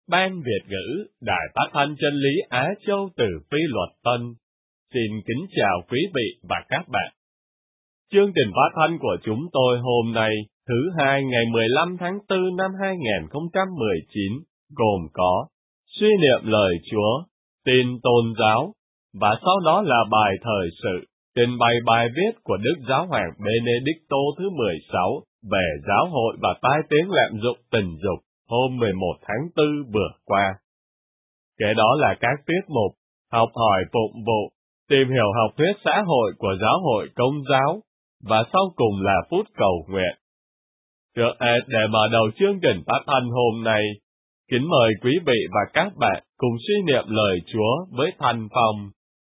Ban Việt ngữ Đài Phát thanh Chân lý Á Châu từ Phi Luật Tân xin kính chào quý vị và các bạn. Chương trình phát thanh của chúng tôi hôm nay, thứ Hai ngày 15 tháng 4 năm 2019, gồm có suy niệm lời Chúa, tin tôn giáo, và sau đó là bài thời sự, trình bày bài viết của Đức Giáo hoàng Benedicto thứ 16 về giáo hội và tai tiếng lạm dụng tình dục hôm 11 tháng 4 vừa qua. Kế đó là các tiết mục học hỏi phụng vụ, tìm hiểu học thuyết xã hội của giáo hội Công giáo, và sau cùng là phút cầu nguyện. Trước hết, để mở đầu chương trình phát thanh hôm nay, kính mời quý vị và các bạn cùng suy niệm lời Chúa với Thanh Phong.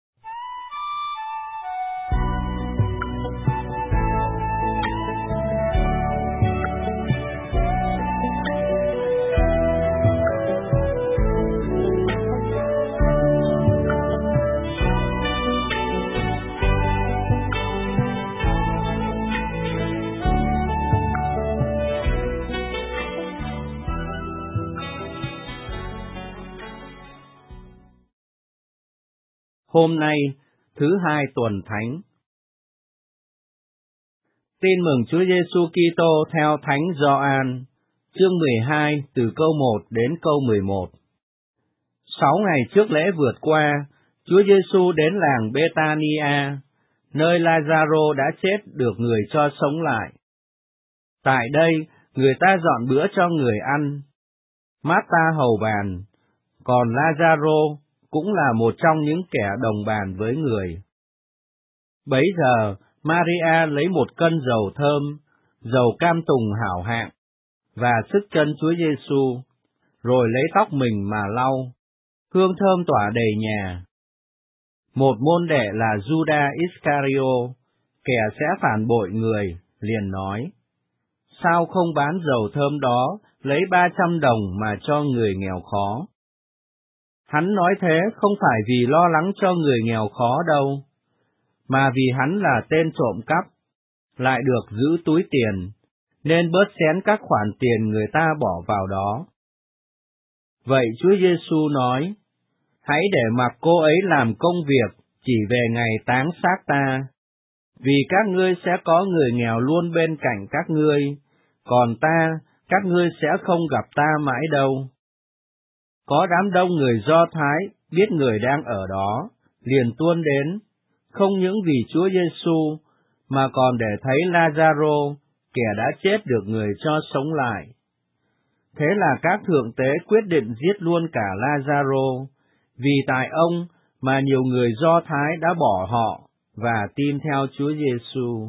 Hôm nay, thứ Hai tuần Thánh. Tin mừng Chúa Giêsu Kitô theo Thánh Gioan, chương 12 từ câu 1 đến câu 11. 6 ngày trước lễ vượt qua, Chúa Giêsu đến làng Bethania, nơi Lazaro đã chết được người cho sống lại. Tại đây, người ta dọn bữa cho người ăn. Marta hầu bàn, còn Lazaro cũng là một trong những kẻ đồng bàn với người. Bấy giờ, Maria lấy một cân dầu thơm, dầu cam tùng hảo hạng, và sức chân Chúa Giêsu, rồi lấy tóc mình mà lau, hương thơm tỏa đầy nhà. Một môn đệ là Judas Iscario, kẻ sẽ phản bội người, liền nói: sao không bán dầu thơm đó, lấy 300 đồng mà cho người nghèo khó? Hắn nói thế không phải vì lo lắng cho người nghèo khó đâu, mà vì hắn là tên trộm cắp, lại được giữ túi tiền, nên bớt xén các khoản tiền người ta bỏ vào đó. Vậy Chúa Giêsu nói: hãy để mặc cô ấy làm công việc chỉ về ngày táng xác ta, vì các ngươi sẽ có người nghèo luôn bên cạnh các ngươi, còn ta, các ngươi sẽ không gặp ta mãi đâu. Có đám đông người Do Thái biết người đang ở đó, liền tuôn đến, không những vì Chúa Giêsu, mà còn để thấy Lazaro, kẻ đã chết được người cho sống lại. Thế là các thượng tế quyết định giết luôn cả Lazaro, vì tại ông mà nhiều người Do Thái đã bỏ họ và tin theo Chúa Giêsu.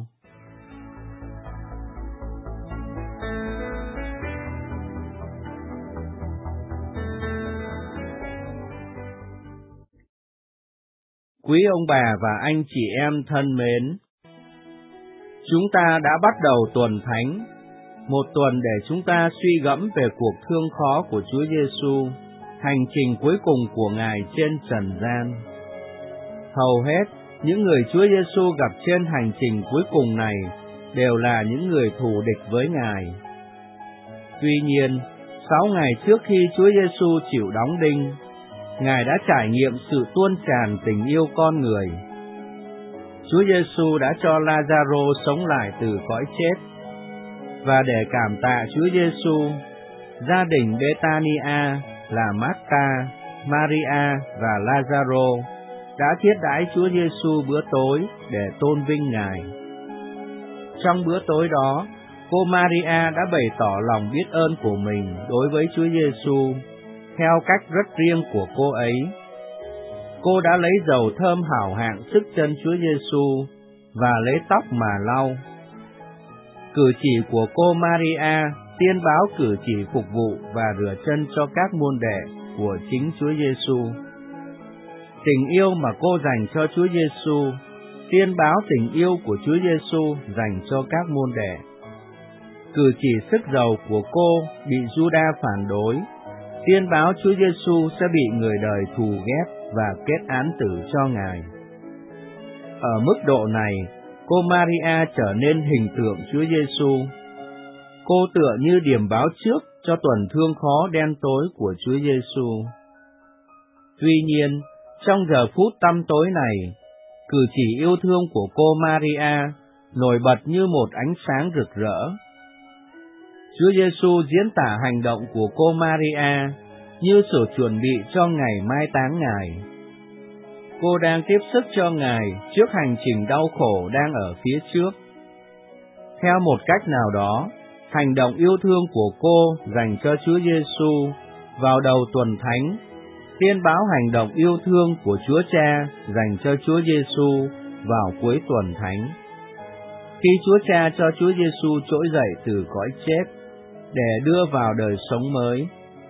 Quý ông bà và anh chị em thân mến, chúng ta đã bắt đầu tuần Thánh, một tuần để chúng ta suy gẫm về cuộc thương khó của Chúa Giêsu, hành trình cuối cùng của Ngài trên trần gian. Hầu hết, những người Chúa Giêsu gặp trên hành trình cuối cùng này đều là những người thù địch với Ngài. Tuy nhiên, 6 ngày trước khi Chúa Giêsu chịu đóng đinh, Ngài đã trải nghiệm sự tuôn tràn tình yêu con người. Chúa Giêsu đã cho Lazaro sống lại từ cõi chết. Và để cảm tạ Chúa Giêsu, gia đình Bethania là Marta, Maria và Lazaro đã thiết đãi Chúa Giêsu bữa tối để tôn vinh Ngài. Trong bữa tối đó, cô Maria đã bày tỏ lòng biết ơn của mình đối với Chúa Giêsu theo cách rất riêng của cô ấy. Cô đã lấy dầu thơm hảo hạng sức chân Chúa Giêsu và lấy tóc mà lau. Cử chỉ của cô Maria tiên báo cử chỉ phục vụ và rửa chân cho các môn đệ của chính Chúa Giêsu. Tình yêu mà cô dành cho Chúa Giêsu tiên báo tình yêu của Chúa Giêsu dành cho các môn đệ. Cử chỉ sức giàu của cô bị Judas phản đối tiên báo Chúa Giêsu sẽ bị người đời thù ghét và kết án tử cho Ngài. Ở mức độ này, cô Maria trở nên hình tượng Chúa Giêsu. Cô tựa như điểm báo trước cho tuần thương khó đen tối của Chúa Giêsu. Tuy nhiên, trong giờ phút tăm tối này, cử chỉ yêu thương của cô Maria nổi bật như một ánh sáng rực rỡ. Chúa Giêsu diễn tả hành động của cô Maria như sự chuẩn bị cho ngày mai táng Ngài. Cô đang tiếp sức cho Ngài trước hành trình đau khổ đang ở phía trước. Theo một cách nào đó, hành động yêu thương của cô dành cho Chúa Giêsu vào đầu tuần thánh tiên báo hành động yêu thương của Chúa Cha dành cho Chúa Giêsu vào cuối tuần thánh, khi Chúa Cha cho Chúa Giêsu trỗi dậy từ cõi chết để đưa vào đời sống mới.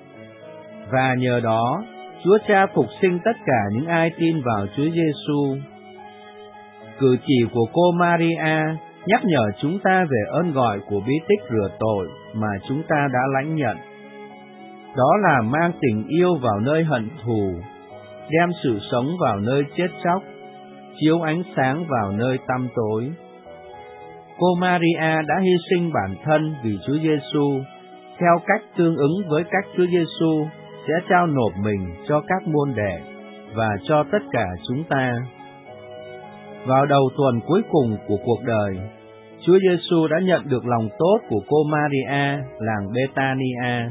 Và nhờ đó, Chúa Cha phục sinh tất cả những ai tin vào Chúa Giêsu. Cử chỉ của cô Maria nhắc nhở chúng ta về ơn gọi của bí tích rửa tội mà chúng ta đã lãnh nhận. Đó là mang tình yêu vào nơi hận thù, đem sự sống vào nơi chết chóc, chiếu ánh sáng vào nơi tăm tối. Cô Maria đã hy sinh bản thân vì Chúa Giêsu, theo cách tương ứng với cách Chúa Giêsu sẽ trao nộp mình cho các môn đệ và cho tất cả chúng ta. Vào đầu tuần cuối cùng của cuộc đời, Chúa Giêsu đã nhận được lòng tốt của cô Maria làng Bethania.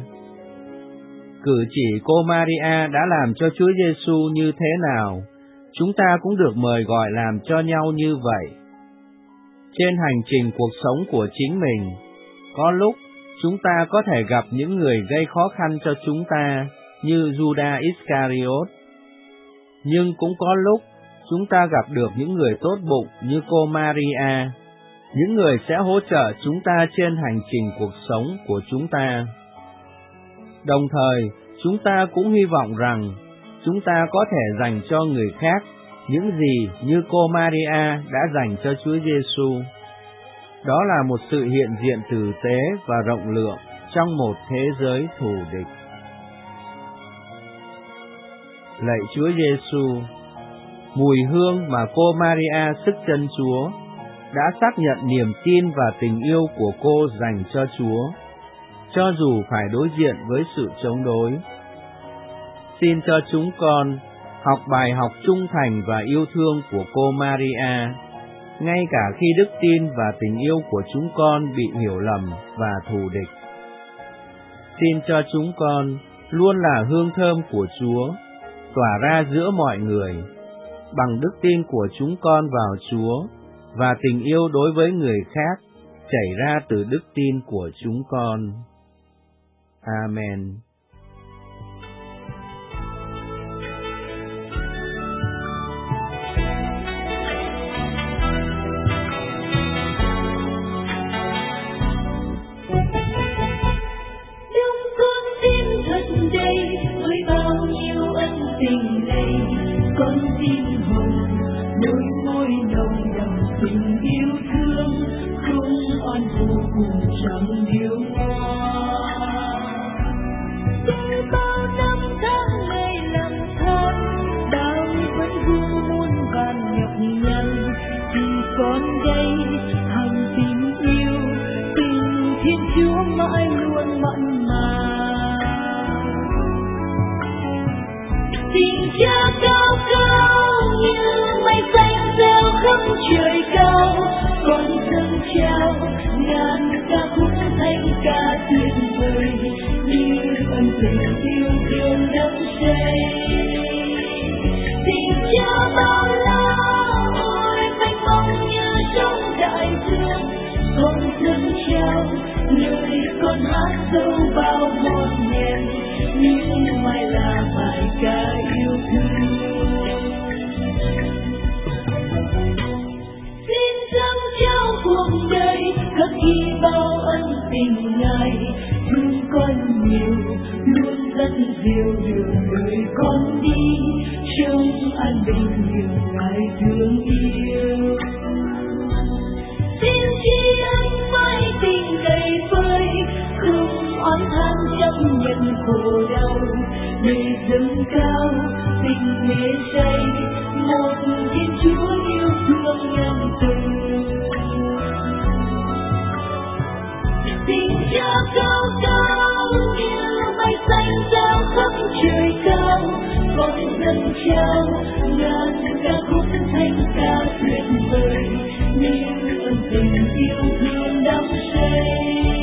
Cử chỉ cô Maria đã làm cho Chúa Giêsu như thế nào, chúng ta cũng được mời gọi làm cho nhau như vậy. Trên hành trình cuộc sống của chính mình, có lúc chúng ta có thể gặp những người gây khó khăn cho chúng ta như Judas Iscariot. Nhưng cũng có lúc chúng ta gặp được những người tốt bụng như cô Maria, những người sẽ hỗ trợ chúng ta trên hành trình cuộc sống của chúng ta. Đồng thời, chúng ta cũng hy vọng rằng chúng ta có thể dành cho người khác những gì như cô Maria đã dành cho Chúa Giêsu. Đó là một sự hiện diện tử tế và rộng lượng trong một thế giới thù địch. Lạy Chúa Giêsu, mùi hương mà cô Maria sức chân Chúa đã xác nhận niềm tin và tình yêu của cô dành cho Chúa, cho dù phải đối diện với sự chống đối. Xin cho chúng con học bài học trung thành và yêu thương của cô Maria, ngay cả khi đức tin và tình yêu của chúng con bị hiểu lầm và thù địch. Xin cho chúng con luôn là hương thơm của Chúa, tỏa ra giữa mọi người, bằng đức tin của chúng con vào Chúa và tình yêu đối với người khác chảy ra từ đức tin của chúng con. Amen. Con xin hồn đôi môi nồng đậm tình yêu thương, không oan vô cùng chẳng điều hoa. Từ bao năm tháng ngày lang thang, bao vẫn vu muôn vàn nhọc nhằn, thì con đây hằng tình yêu, tình Thiên Chúa mãi luôn mặn mà. Tình Cha cao cao như mây xanh reo khắp trời cao, con dâng trao ngàn ca khúc thanh ca tuyệt vời như ân tình yêu thương đắm say. Tình Cha bao la ôi mênh mông như trong đại dương, con dâng trao nơi con hát dấu bao ngọt ngào, nhưng mãi là bài ca yêu thương. Xin dâng trao cuộc đời khắc ghi bao ân tình Ngài, thương con nhiều luôn dẫn dìu đường đời con đi, trong an bình nhiều Ngài thương yêu. Xin tri ân mãi tình đầy vơi, không oán than chấp nhận khổ đau, để dâng cao tình mê say một Thiên Chúa yêu thương nhân từ. Tình trao ngàn ca khúc thanh ca tuyệt vời, những ân tình yêu thương đắm say.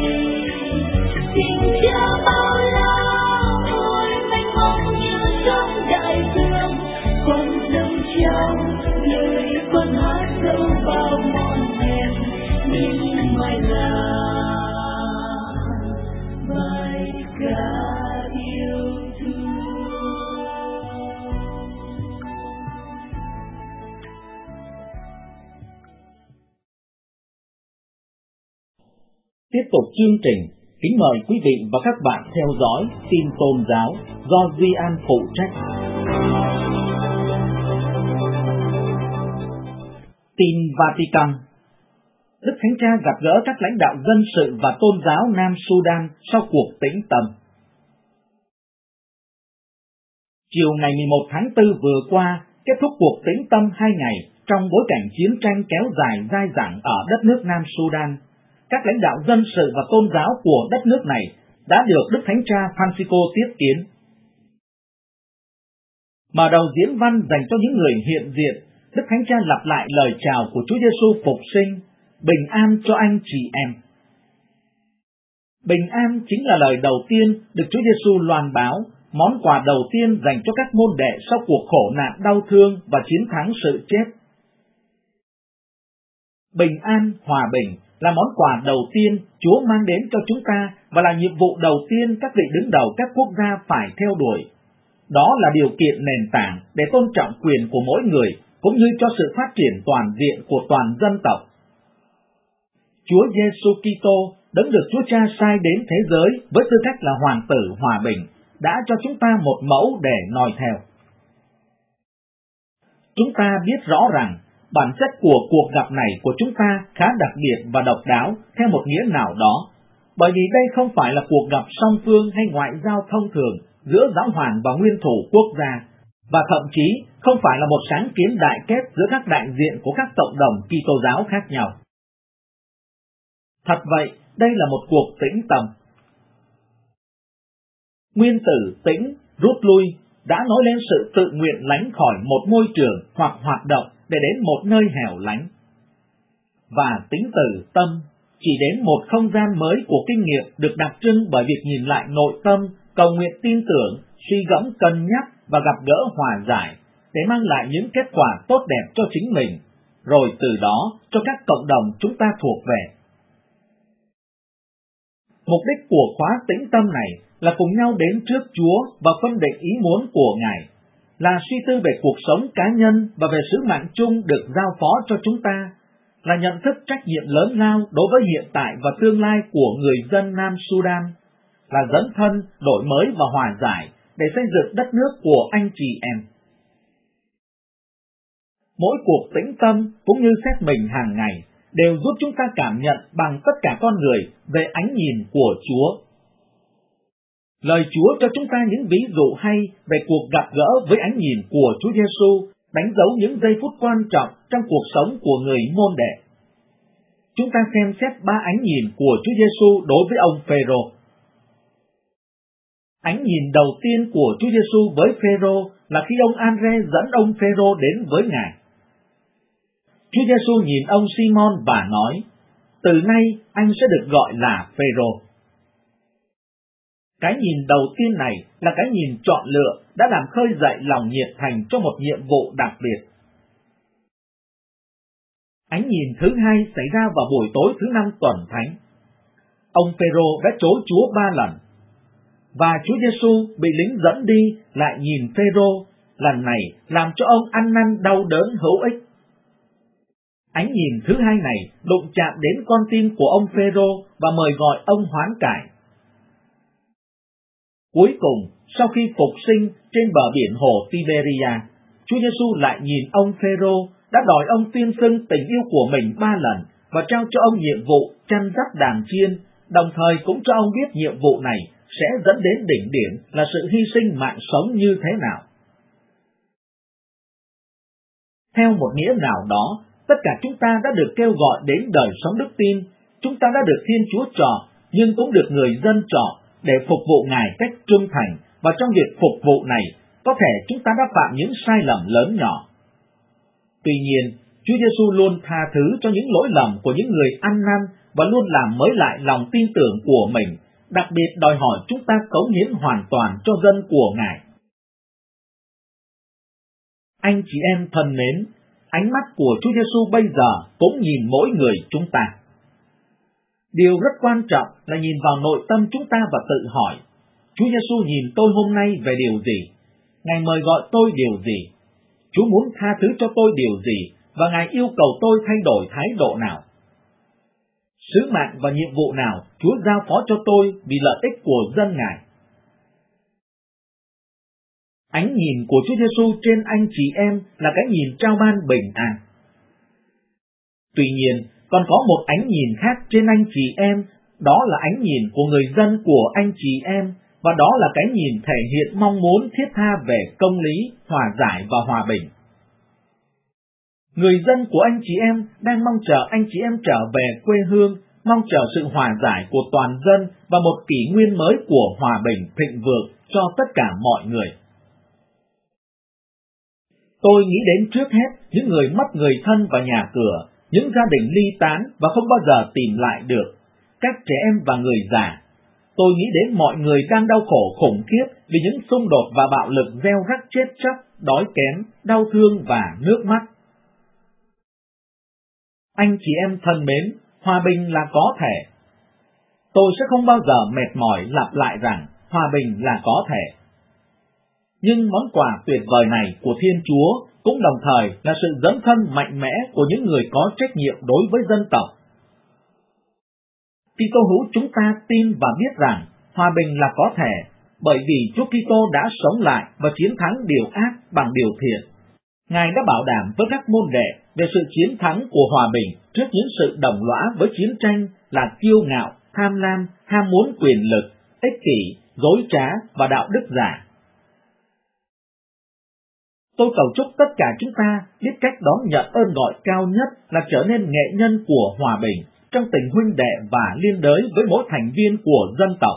Tình cha bao la ôi mênh mông như sóng đại dương, con dâng trao lời con hát dẫu bao mòn mềm, nhưng mãi là bài ca yêu thương. Tiếp tục chương trình, kính mời quý vị và các bạn theo dõi tin tôn giáo do Duy An phụ trách. Tin Vatican. Đức Thánh Cha gặp gỡ các lãnh đạo dân sự và tôn giáo Nam Sudan sau cuộc tĩnh tâm. Chiều ngày 11 tháng 4 vừa qua, kết thúc cuộc tĩnh tâm 2 ngày trong bối cảnh chiến tranh kéo dài dai dẳng ở đất nước Nam Sudan. Các lãnh đạo dân sự và tôn giáo của đất nước này đã được Đức Thánh Cha Francisco tiếp kiến. Mở đầu diễn văn dành cho những người hiện diện, Đức Thánh Cha lặp lại lời chào của Chúa Giêsu phục sinh: bình an cho anh chị em. Bình an chính là lời đầu tiên được Chúa Giêsu loan báo, món quà đầu tiên dành cho các môn đệ sau cuộc khổ nạn đau thương và chiến thắng sự chết. Bình an, hòa bình là món quà đầu tiên Chúa mang đến cho chúng ta và là nhiệm vụ đầu tiên các vị đứng đầu các quốc gia phải theo đuổi. Đó là điều kiện nền tảng để tôn trọng quyền của mỗi người, cũng như cho sự phát triển toàn diện của toàn dân tộc. Chúa Giêsu Kitô, đấng được Chúa Cha sai đến thế giới với tư cách là hoàng tử hòa bình, đã cho chúng ta một mẫu để noi theo. Chúng ta biết rõ rằng bản chất của cuộc gặp này của chúng ta khá đặc biệt và độc đáo theo một nghĩa nào đó, bởi vì đây không phải là cuộc gặp song phương hay ngoại giao thông thường giữa giáo hoàng và nguyên thủ quốc gia, và thậm chí không phải là một sáng kiến đại kết giữa các đại diện của các cộng đồng Kitô giáo khác nhau. Thật vậy, đây là một cuộc tĩnh tâm. Nguyên tử tĩnh rút lui đã nói lên sự tự nguyện lánh khỏi một môi trường hoặc hoạt động để đến một nơi hẻo lánh. Và tính từ tâm chỉ đến một không gian mới của kinh nghiệm được đặc trưng bởi việc nhìn lại nội tâm, cầu nguyện tin tưởng, suy gẫm cân nhắc và gặp gỡ hòa giải để mang lại những kết quả tốt đẹp cho chính mình, rồi từ đó cho các cộng đồng chúng ta thuộc về. Mục đích của khóa tĩnh tâm này là cùng nhau đến trước Chúa và phân định ý muốn của Ngài, là suy tư về cuộc sống cá nhân và về sứ mạng chung được giao phó cho chúng ta, là nhận thức trách nhiệm lớn lao đối với hiện tại và tương lai của người dân Nam Sudan, là dấn thân, đổi mới và hòa giải để xây dựng đất nước của anh chị em. Mỗi cuộc tĩnh tâm cũng như xét mình hàng ngày đều giúp chúng ta cảm nhận bằng tất cả con người về ánh nhìn của Chúa. Lời Chúa cho chúng ta những ví dụ hay về cuộc gặp gỡ với ánh nhìn của Chúa Giêsu, đánh dấu những giây phút quan trọng trong cuộc sống của người môn đệ. Chúng ta xem xét 3 ánh nhìn của Chúa Giêsu đối với ông Phêrô. Ánh nhìn đầu tiên của Chúa Giêsu với Phêrô là khi ông An-rê dẫn ông Phêrô đến với Ngài. Chúa Giêsu nhìn ông Simon và nói: từ nay anh sẽ được gọi là Phêrô. Cái nhìn đầu tiên này là cái nhìn chọn lựa đã làm khơi dậy lòng nhiệt thành cho một nhiệm vụ đặc biệt. Ánh nhìn thứ hai xảy ra vào buổi tối thứ 5 tuần thánh. Ông Phêrô đã chối Chúa 3 lần, và Chúa Giêsu bị lính dẫn đi lại nhìn Phêrô, lần này làm cho ông ăn năn đau đớn hữu ích. Ánh nhìn thứ hai này đụng chạm đến con tim của ông Phêrô và mời gọi ông hoán cải. Cuối cùng, sau khi phục sinh trên bờ biển hồ Tiberia, Chúa Giêsu lại nhìn ông Phêrô, đã đòi ông tuyên xưng tình yêu của mình 3 lần và trao cho ông nhiệm vụ chăn dắt đàn chiên, đồng thời cũng cho ông biết nhiệm vụ này sẽ dẫn đến đỉnh điểm là sự hy sinh mạng sống như thế nào. Theo một nghĩa nào đó, tất cả chúng ta đã được kêu gọi đến đời sống đức tin, chúng ta đã được Thiên Chúa chọn, nhưng cũng được người dân chọn để phục vụ Ngài cách trung thành, và trong việc phục vụ này, có thể chúng ta đã phạm những sai lầm lớn nhỏ. Tuy nhiên, Chúa Giêsu luôn tha thứ cho những lỗi lầm của những người ăn năn và luôn làm mới lại lòng tin tưởng của mình, đặc biệt đòi hỏi chúng ta cống hiến hoàn toàn cho dân của Ngài. Anh chị em thân mến, ánh mắt của Chúa Giêsu bây giờ cũng nhìn mỗi người chúng ta. Điều rất quan trọng là nhìn vào nội tâm chúng ta và tự hỏi, Chúa Giêsu nhìn tôi hôm nay về điều gì? Ngài mời gọi tôi điều gì? Chúa muốn tha thứ cho tôi điều gì? Và Ngài yêu cầu tôi thay đổi thái độ nào? Sứ mạng và nhiệm vụ nào Chúa giao phó cho tôi vì lợi ích của dân Ngài? Ánh nhìn của Chúa Giêsu trên anh chị em là cái nhìn trao ban bình an. Tuy nhiên, còn có một ánh nhìn khác trên anh chị em, đó là ánh nhìn của người dân của anh chị em, và đó là cái nhìn thể hiện mong muốn thiết tha về công lý, hòa giải và hòa bình. Người dân của anh chị em đang mong chờ anh chị em trở về quê hương, mong chờ sự hòa giải của toàn dân và một kỷ nguyên mới của hòa bình thịnh vượng cho tất cả mọi người. Tôi nghĩ đến trước hết những người mất người thân và nhà cửa, những gia đình ly tán và không bao giờ tìm lại được, các trẻ em và người già. Tôi nghĩ đến mọi người đang đau khổ khủng khiếp vì những xung đột và bạo lực gieo rắc chết chóc, đói kém, đau thương và nước mắt. Anh chị em thân mến, hòa bình là có thể. Tôi sẽ không bao giờ mệt mỏi lặp lại rằng hòa bình là có thể. Nhưng món quà tuyệt vời này của Thiên Chúa cũng đồng thời là sự dấn thân mạnh mẽ của những người có trách nhiệm đối với dân tộc. Kitô hữu chúng ta tin và biết rằng hòa bình là có thể, bởi vì Chúa Kitô đã sống lại và chiến thắng điều ác bằng điều thiện. Ngài đã bảo đảm với các môn đệ về sự chiến thắng của hòa bình trước những sự đồng lõa với chiến tranh là kiêu ngạo, tham lam, ham muốn quyền lực, ích kỷ, dối trá và đạo đức giả. Tôi cầu chúc tất cả chúng ta biết cách đón nhận ơn gọi cao nhất là trở nên nghệ nhân của hòa bình trong tình huynh đệ và liên đới với mỗi thành viên của dân tộc.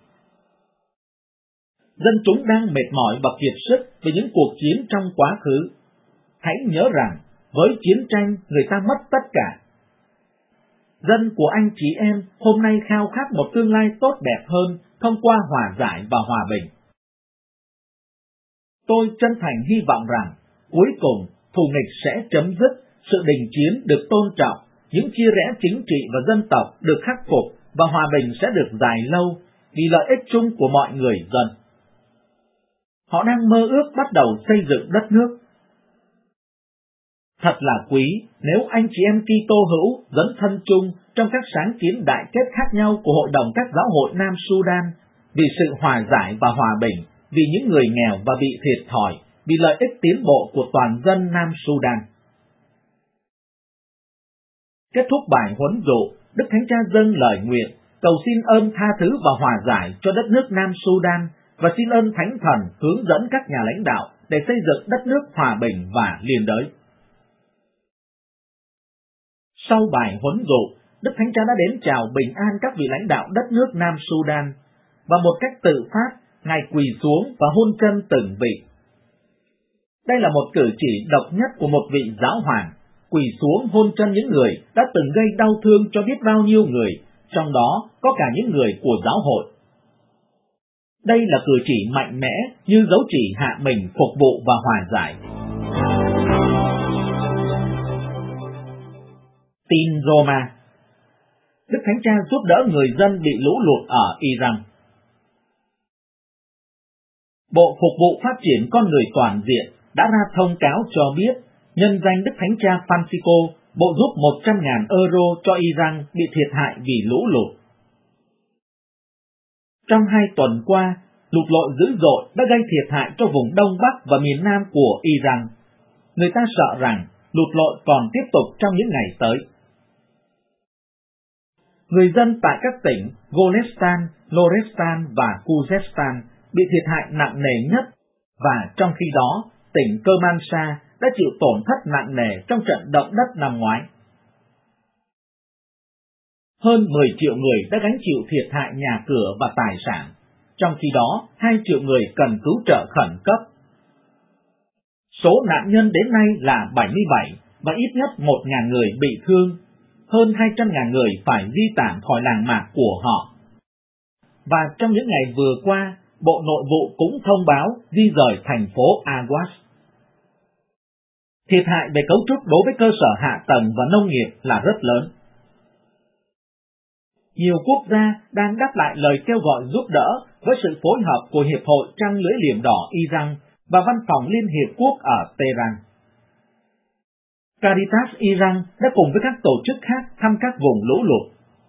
Dân chúng đang mệt mỏi và kiệt sức vì những cuộc chiến trong quá khứ. Hãy nhớ rằng, với chiến tranh người ta mất tất cả. Dân của anh chị em hôm nay khao khát một tương lai tốt đẹp hơn thông qua hòa giải và hòa bình. Tôi chân thành hy vọng rằng, cuối cùng, thù nghịch sẽ chấm dứt, sự đình chiến được tôn trọng, những chia rẽ chính trị và dân tộc được khắc phục và hòa bình sẽ được dài lâu vì lợi ích chung của mọi người dân. Họ đang mơ ước bắt đầu xây dựng đất nước. Thật là quý nếu anh chị em Kitô hữu dấn thân chung trong các sáng kiến đại kết khác nhau của Hội đồng các giáo hội Nam Sudan vì sự hòa giải và hòa bình, vì những người nghèo và bị thiệt thòi, vì lợi ích tiến bộ của toàn dân Nam Sudan. Kết thúc bài huấn dụ, Đức Thánh Cha dâng lời nguyện, cầu xin ơn tha thứ và hòa giải cho đất nước Nam Sudan và xin ơn Thánh Thần hướng dẫn các nhà lãnh đạo để xây dựng đất nước hòa bình và liên đới. Sau bài huấn dụ, Đức Thánh Cha đã đến chào bình an các vị lãnh đạo đất nước Nam Sudan, và một cách tự phát, Ngài quỳ xuống và hôn chân từng vị. Đây là một cử chỉ độc nhất của một vị giáo hoàng, quỳ xuống hôn chân những người đã từng gây đau thương cho biết bao nhiêu người, trong đó có cả những người của giáo hội. Đây là cử chỉ mạnh mẽ như dấu chỉ hạ mình phục vụ và hòa giải. Tin Roma. Đức Thánh Cha giúp đỡ người dân bị lũ lụt ở Iran. Bộ Phục vụ Phát triển Con người Toàn diện đã ra thông cáo cho biết nhân danh Đức Thánh Cha Francisco, Bộ giúp 100.000 euro cho Iran bị thiệt hại vì lũ lụt. Trong 2 tuần qua, lụt lội dữ dội đã gây thiệt hại cho vùng Đông Bắc và miền Nam của Iran. Người ta sợ rằng lụt lội còn tiếp tục trong những ngày tới. Người dân tại các tỉnh Golestan, Lorestan và Khuzestan bị thiệt hại nặng nề nhất, và trong khi đó, tỉnh Kermanshah đã chịu tổn thất nặng nề trong trận động đất năm ngoái. Hơn 10 triệu người đã gánh chịu thiệt hại nhà cửa và tài sản, trong khi đó 2 triệu người cần cứu trợ khẩn cấp, Số nạn nhân đến nay là 77 và ít nhất 1.000 người bị thương, hơn 200.000 người phải di tản khỏi làng mạc của họ. Và trong những ngày vừa qua, Bộ Nội vụ cũng thông báo di rời thành phố Aguas. Thiệt hại về cấu trúc đối với cơ sở hạ tầng và nông nghiệp là rất lớn. Nhiều quốc gia đang đáp lại lời kêu gọi giúp đỡ với sự phối hợp của Hiệp hội Trăng lưỡi liềm đỏ Iran và Văn phòng Liên Hiệp Quốc ở Tehran. Caritas Iran đã cùng với các tổ chức khác thăm các vùng lũ lụt.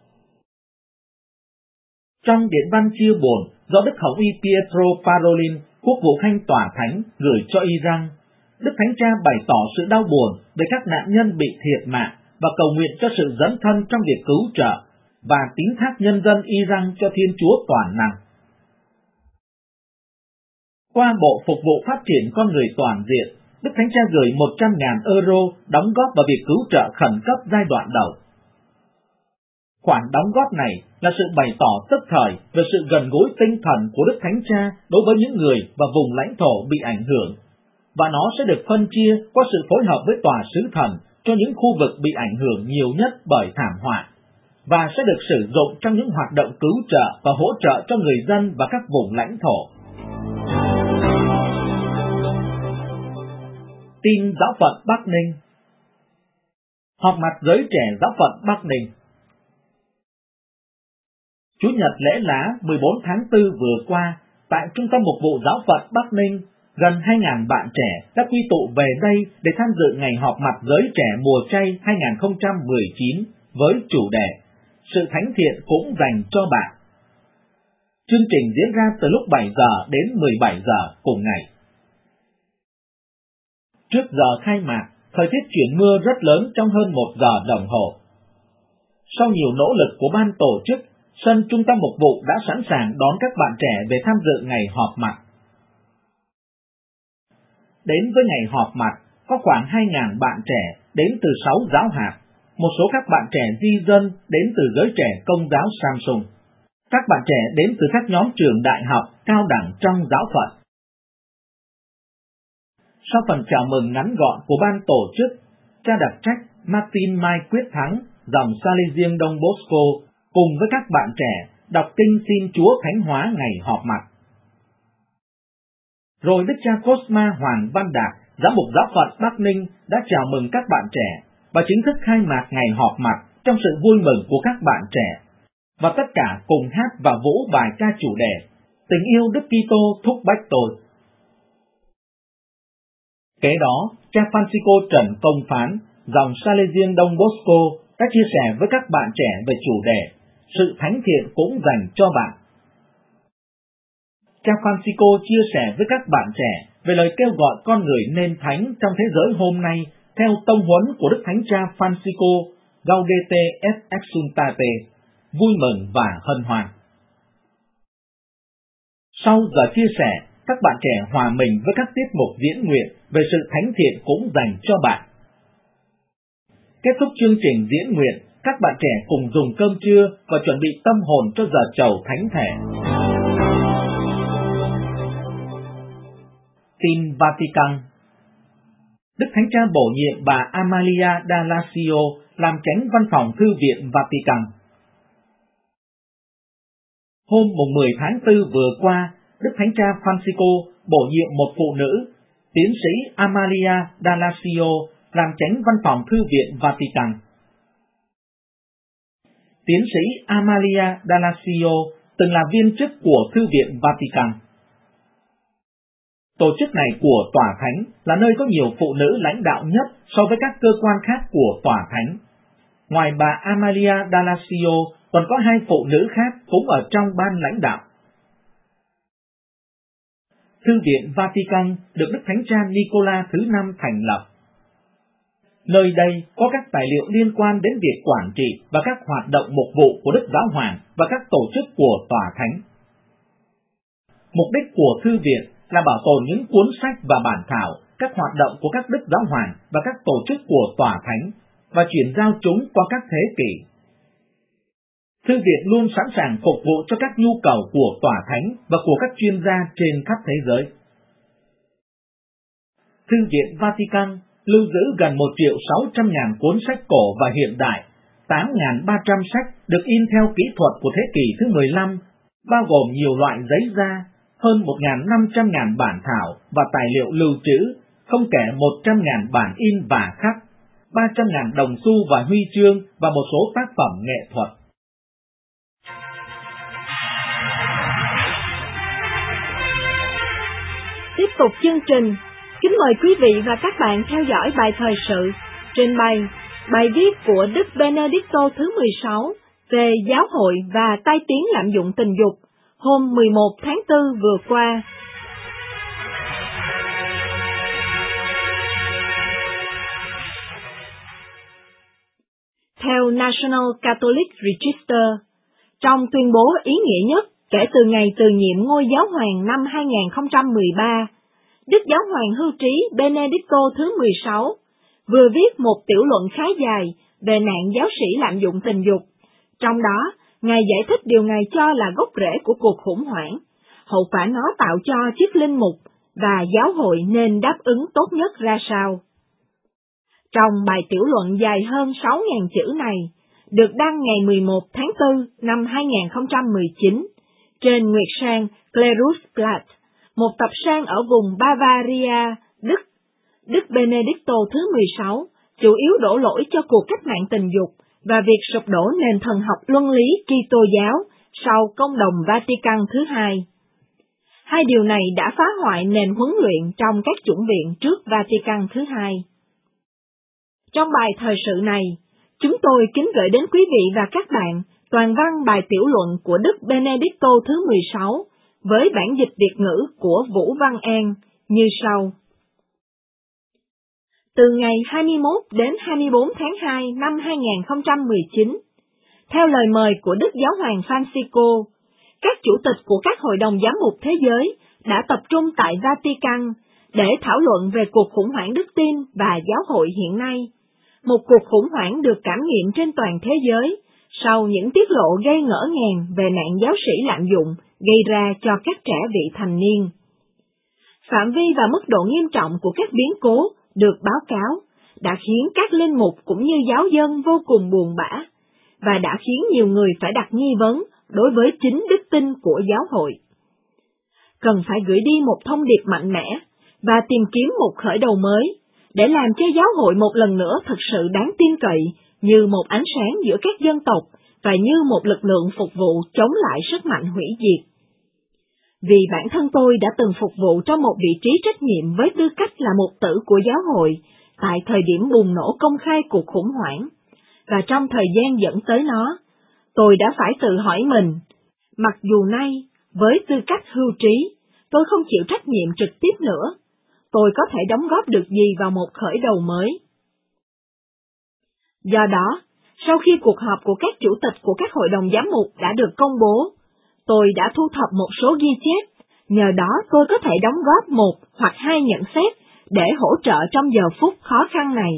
Trong điện văn chia buồn do Đức Hồng Y Pietro Parolin, Quốc vụ Khanh Tòa Thánh gửi cho Iran, Đức Thánh Cha bày tỏ sự đau buồn về các nạn nhân bị thiệt mạng và cầu nguyện cho sự dấn thân trong việc cứu trợ và tín thác nhân dân Iran cho Thiên Chúa toàn năng. Qua Bộ Phục vụ Phát triển Con người toàn diện, Đức Thánh Cha gửi 100.000 euro đóng góp vào việc cứu trợ khẩn cấp giai đoạn đầu. Khoản đóng góp này là sự bày tỏ tức thời về sự gần gũi tinh thần của Đức Thánh Cha đối với những người và vùng lãnh thổ bị ảnh hưởng, và nó sẽ được phân chia qua sự phối hợp với Tòa Sứ Thần cho những khu vực bị ảnh hưởng nhiều nhất bởi thảm họa, và sẽ được sử dụng trong những hoạt động cứu trợ và hỗ trợ cho người dân và các vùng lãnh thổ. Tin Giáo phận Bắc Ninh. Họp mặt giới trẻ Giáo phận Bắc Ninh. Chủ nhật lễ lá 14 tháng 4 vừa qua, tại Trung tâm Mục vụ Giáo phận Bắc Ninh, gần 2.000 bạn trẻ đã quy tụ về đây để tham dự ngày họp mặt giới trẻ mùa chay 2019 với chủ đề Sự thánh thiện cũng dành cho bạn. Chương trình diễn ra từ lúc 7 giờ đến 17 giờ cùng ngày. Trước giờ khai mạc, thời tiết chuyển mưa rất lớn trong hơn 1 giờ đồng hồ. Sau nhiều nỗ lực của ban tổ chức, sân Trung tâm Mục vụ đã sẵn sàng đón các bạn trẻ về tham dự ngày họp mặt. Đến với ngày họp mặt, có khoảng 2.000 bạn trẻ đến từ 6 giáo hạt, một số các bạn trẻ di dân đến từ giới trẻ Công giáo Samsung, các bạn trẻ đến từ các nhóm trường đại học, cao đẳng trong giáo phận. Sau phần chào mừng ngắn gọn của ban tổ chức, cha đặc trách Martin Mai Quyết Thắng, dòng Salesian Đông Bosco, cùng với các bạn trẻ đọc kinh xin Chúa thánh hóa ngày họp mặt. Rồi Đức cha Cosma Hoàng Văn Đạt, giám mục Giáo phận Bắc Ninh đã chào mừng các bạn trẻ và chính thức khai mạc ngày họp mặt trong sự vui mừng của các bạn trẻ, và tất cả cùng hát và vũ bài ca chủ đề Tình yêu Đức Kitô thúc bách tôi. Kế đó, cha Francisco Trần Công Phán, dòng Salesian Đông Bosco đã chia sẻ với các bạn trẻ về chủ đề Sự thánh thiện cũng dành cho bạn. Cha Francisco chia sẻ với các bạn trẻ về lời kêu gọi con người nên thánh trong thế giới hôm nay theo tông huấn của Đức Thánh Cha Francisco Gaudete et Exsultate, vui mừng và hân hoan. Sau giờ chia sẻ, các bạn trẻ hòa mình với các tiết mục diễn nguyện về sự thánh thiện cũng dành cho bạn. Kết thúc chương trình diễn nguyện, các bạn trẻ cùng dùng cơm trưa và chuẩn bị tâm hồn cho giờ chầu thánh thể. Tin Vatican. Đức Thánh Cha bổ nhiệm bà Amalia Dallacio làm chánh văn phòng Thư viện Vatican. Hôm 10 tháng 4 vừa qua, Đức Thánh Cha Francisco bổ nhiệm một phụ nữ, tiến sĩ Amalia Dallacio, làm chánh văn phòng Thư viện Vatican. Tiến sĩ Amalia Dallacio từng là viên chức của Thư viện Vatican. Tổ chức này của Tòa Thánh là nơi có nhiều phụ nữ lãnh đạo nhất so với các cơ quan khác của Tòa Thánh. Ngoài bà Amalia Dallacio, còn có 2 phụ nữ khác cũng ở trong ban lãnh đạo. Thư viện Vatican được Đức Thánh Cha Nicola thứ 5 thành lập. Nơi đây có các tài liệu liên quan đến việc quản trị và các hoạt động mục vụ của Đức Giáo Hoàng và các tổ chức của Tòa Thánh. Mục đích của Thư viện là bảo tồn những cuốn sách và bản thảo, các hoạt động của các Đức Giáo Hoàng và các tổ chức của Tòa Thánh, và chuyển giao chúng qua các thế kỷ. Thư viện luôn sẵn sàng phục vụ cho các nhu cầu của Tòa Thánh và của các chuyên gia trên khắp thế giới. Thư viện Vatican lưu giữ gần 1.600.000 cuốn sách cổ và hiện đại, 8.300 sách được in theo kỹ thuật của thế kỷ thứ 15, bao gồm nhiều loại giấy da, hơn 1.500.000 bản thảo và tài liệu lưu trữ, không kể 100.000 bản in và khắc, 300.000 đồng xu và huy chương và một số tác phẩm nghệ thuật. Tiếp tục chương trình, kính mời quý vị và các bạn theo dõi bài thời sự trình bày bài viết của Đức Benedicto thứ 16 về giáo hội và tai tiếng lạm dụng tình dục hôm 11 tháng 4 vừa qua. Theo National Catholic Register, trong tuyên bố ý nghĩa nhất kể từ ngày từ nhiệm ngôi giáo hoàng năm 2013, Đức Giáo hoàng hưu trí Benedicto thứ 16 vừa viết một tiểu luận khá dài về nạn giáo sĩ lạm dụng tình dục. Trong đó, Ngài giải thích điều Ngài cho là gốc rễ của cuộc khủng hoảng, hậu quả nó tạo cho chức linh mục và giáo hội nên đáp ứng tốt nhất ra sao. Trong bài tiểu luận dài hơn 6.000 chữ này, được đăng ngày 11 tháng 4 năm 2019 trên nguyệt sang Klerusblatt, một tập san ở vùng Bavaria, Đức, Đức Benedicto thứ 16 chủ yếu đổ lỗi cho cuộc cách mạng tình dục và việc sụp đổ nền thần học luân lý Kitô giáo sau Công đồng Vatican thứ hai. Hai điều này đã phá hoại nền huấn luyện trong các chủng viện trước Vatican thứ hai. Trong bài thời sự này, chúng tôi kính gửi đến quý vị và các bạn toàn văn bài tiểu luận của Đức Benedicto thứ 16 với bản dịch Việt ngữ của Vũ Văn An như sau. Từ ngày 21 đến 24 tháng 2 năm 2019, theo lời mời của Đức Giáo hoàng Francisco, các chủ tịch của các hội đồng giám mục thế giới đã tập trung tại Vatican để thảo luận về cuộc khủng hoảng đức tin và giáo hội hiện nay, một cuộc khủng hoảng được cảm nghiệm trên toàn thế giới sau những tiết lộ gây ngỡ ngàng về nạn giáo sĩ lạm dụng gây ra cho các trẻ vị thành niên. Phạm vi và mức độ nghiêm trọng của các biến cố được báo cáo đã khiến các linh mục cũng như giáo dân vô cùng buồn bã, và đã khiến nhiều người phải đặt nghi vấn đối với chính đức tin của giáo hội. Cần phải gửi đi một thông điệp mạnh mẽ và tìm kiếm một khởi đầu mới, để làm cho giáo hội một lần nữa thực sự đáng tin cậy như một ánh sáng giữa các dân tộc và như một lực lượng phục vụ chống lại sức mạnh hủy diệt. Vì bản thân tôi đã từng phục vụ trong một vị trí trách nhiệm với tư cách là mục tử của giáo hội tại thời điểm bùng nổ công khai cuộc khủng hoảng, và trong thời gian dẫn tới nó, tôi đã phải tự hỏi mình, mặc dù nay, với tư cách hưu trí, tôi không chịu trách nhiệm trực tiếp nữa, tôi có thể đóng góp được gì vào một khởi đầu mới. Do đó, sau khi cuộc họp của các chủ tịch của các hội đồng giám mục đã được công bố, tôi đã thu thập một số ghi chép, nhờ đó tôi có thể đóng góp một hoặc hai nhận xét để hỗ trợ trong giờ phút khó khăn này.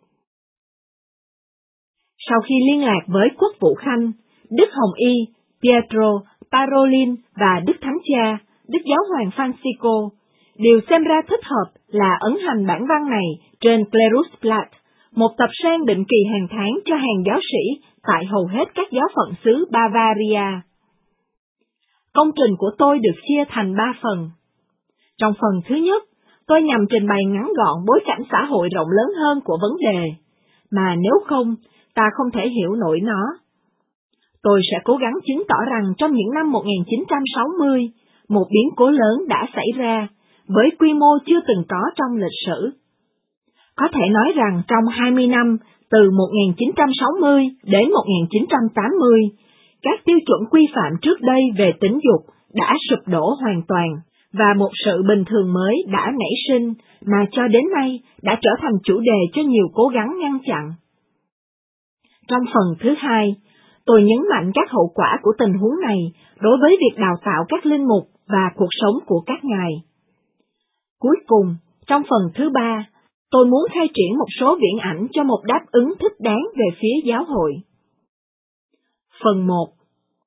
Sau khi liên lạc với Quốc vụ Khanh, Đức Hồng Y, Pietro Parolin và Đức Thánh Cha, Đức Giáo hoàng Francisco, đều xem ra thích hợp là ấn hành bản văn này trên Klerusblatt, một tập san định kỳ hàng tháng cho hàng giáo sĩ tại hầu hết các giáo phận xứ Bavaria. Công trình của tôi được chia thành 3 phần. Trong phần thứ nhất, tôi nhằm trình bày ngắn gọn bối cảnh xã hội rộng lớn hơn của vấn đề, mà nếu không, ta không thể hiểu nổi nó. Tôi sẽ cố gắng chứng tỏ rằng trong những năm 1960, một biến cố lớn đã xảy ra, với quy mô chưa từng có trong lịch sử. Có thể nói rằng trong 20 năm, từ 1960 đến 1980, các tiêu chuẩn quy phạm trước đây về tính dục đã sụp đổ hoàn toàn, và một sự bình thường mới đã nảy sinh mà cho đến nay đã trở thành chủ đề cho nhiều cố gắng ngăn chặn. Trong phần thứ hai, tôi nhấn mạnh các hậu quả của tình huống này đối với việc đào tạo các linh mục và cuộc sống của các ngài. Cuối cùng, trong phần thứ ba, tôi muốn khai triển một số viễn ảnh cho một đáp ứng thích đáng về phía giáo hội. Phần 1.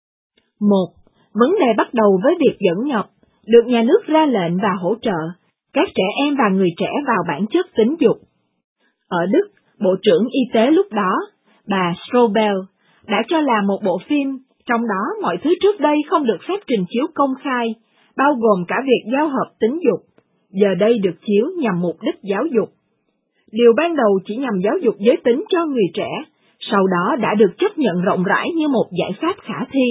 1. Vấn đề bắt đầu với việc dẫn nhập, được nhà nước ra lệnh và hỗ trợ, các trẻ em và người trẻ vào bản chất tính dục. Ở Đức, Bộ trưởng Y tế lúc đó, bà Strobel, đã cho làm một bộ phim, trong đó mọi thứ trước đây không được phép trình chiếu công khai, bao gồm cả việc giao hợp tính dục, giờ đây được chiếu nhằm mục đích giáo dục. Điều ban đầu chỉ nhằm giáo dục giới tính cho người trẻ, sau đó đã được chấp nhận rộng rãi như một giải pháp khả thi.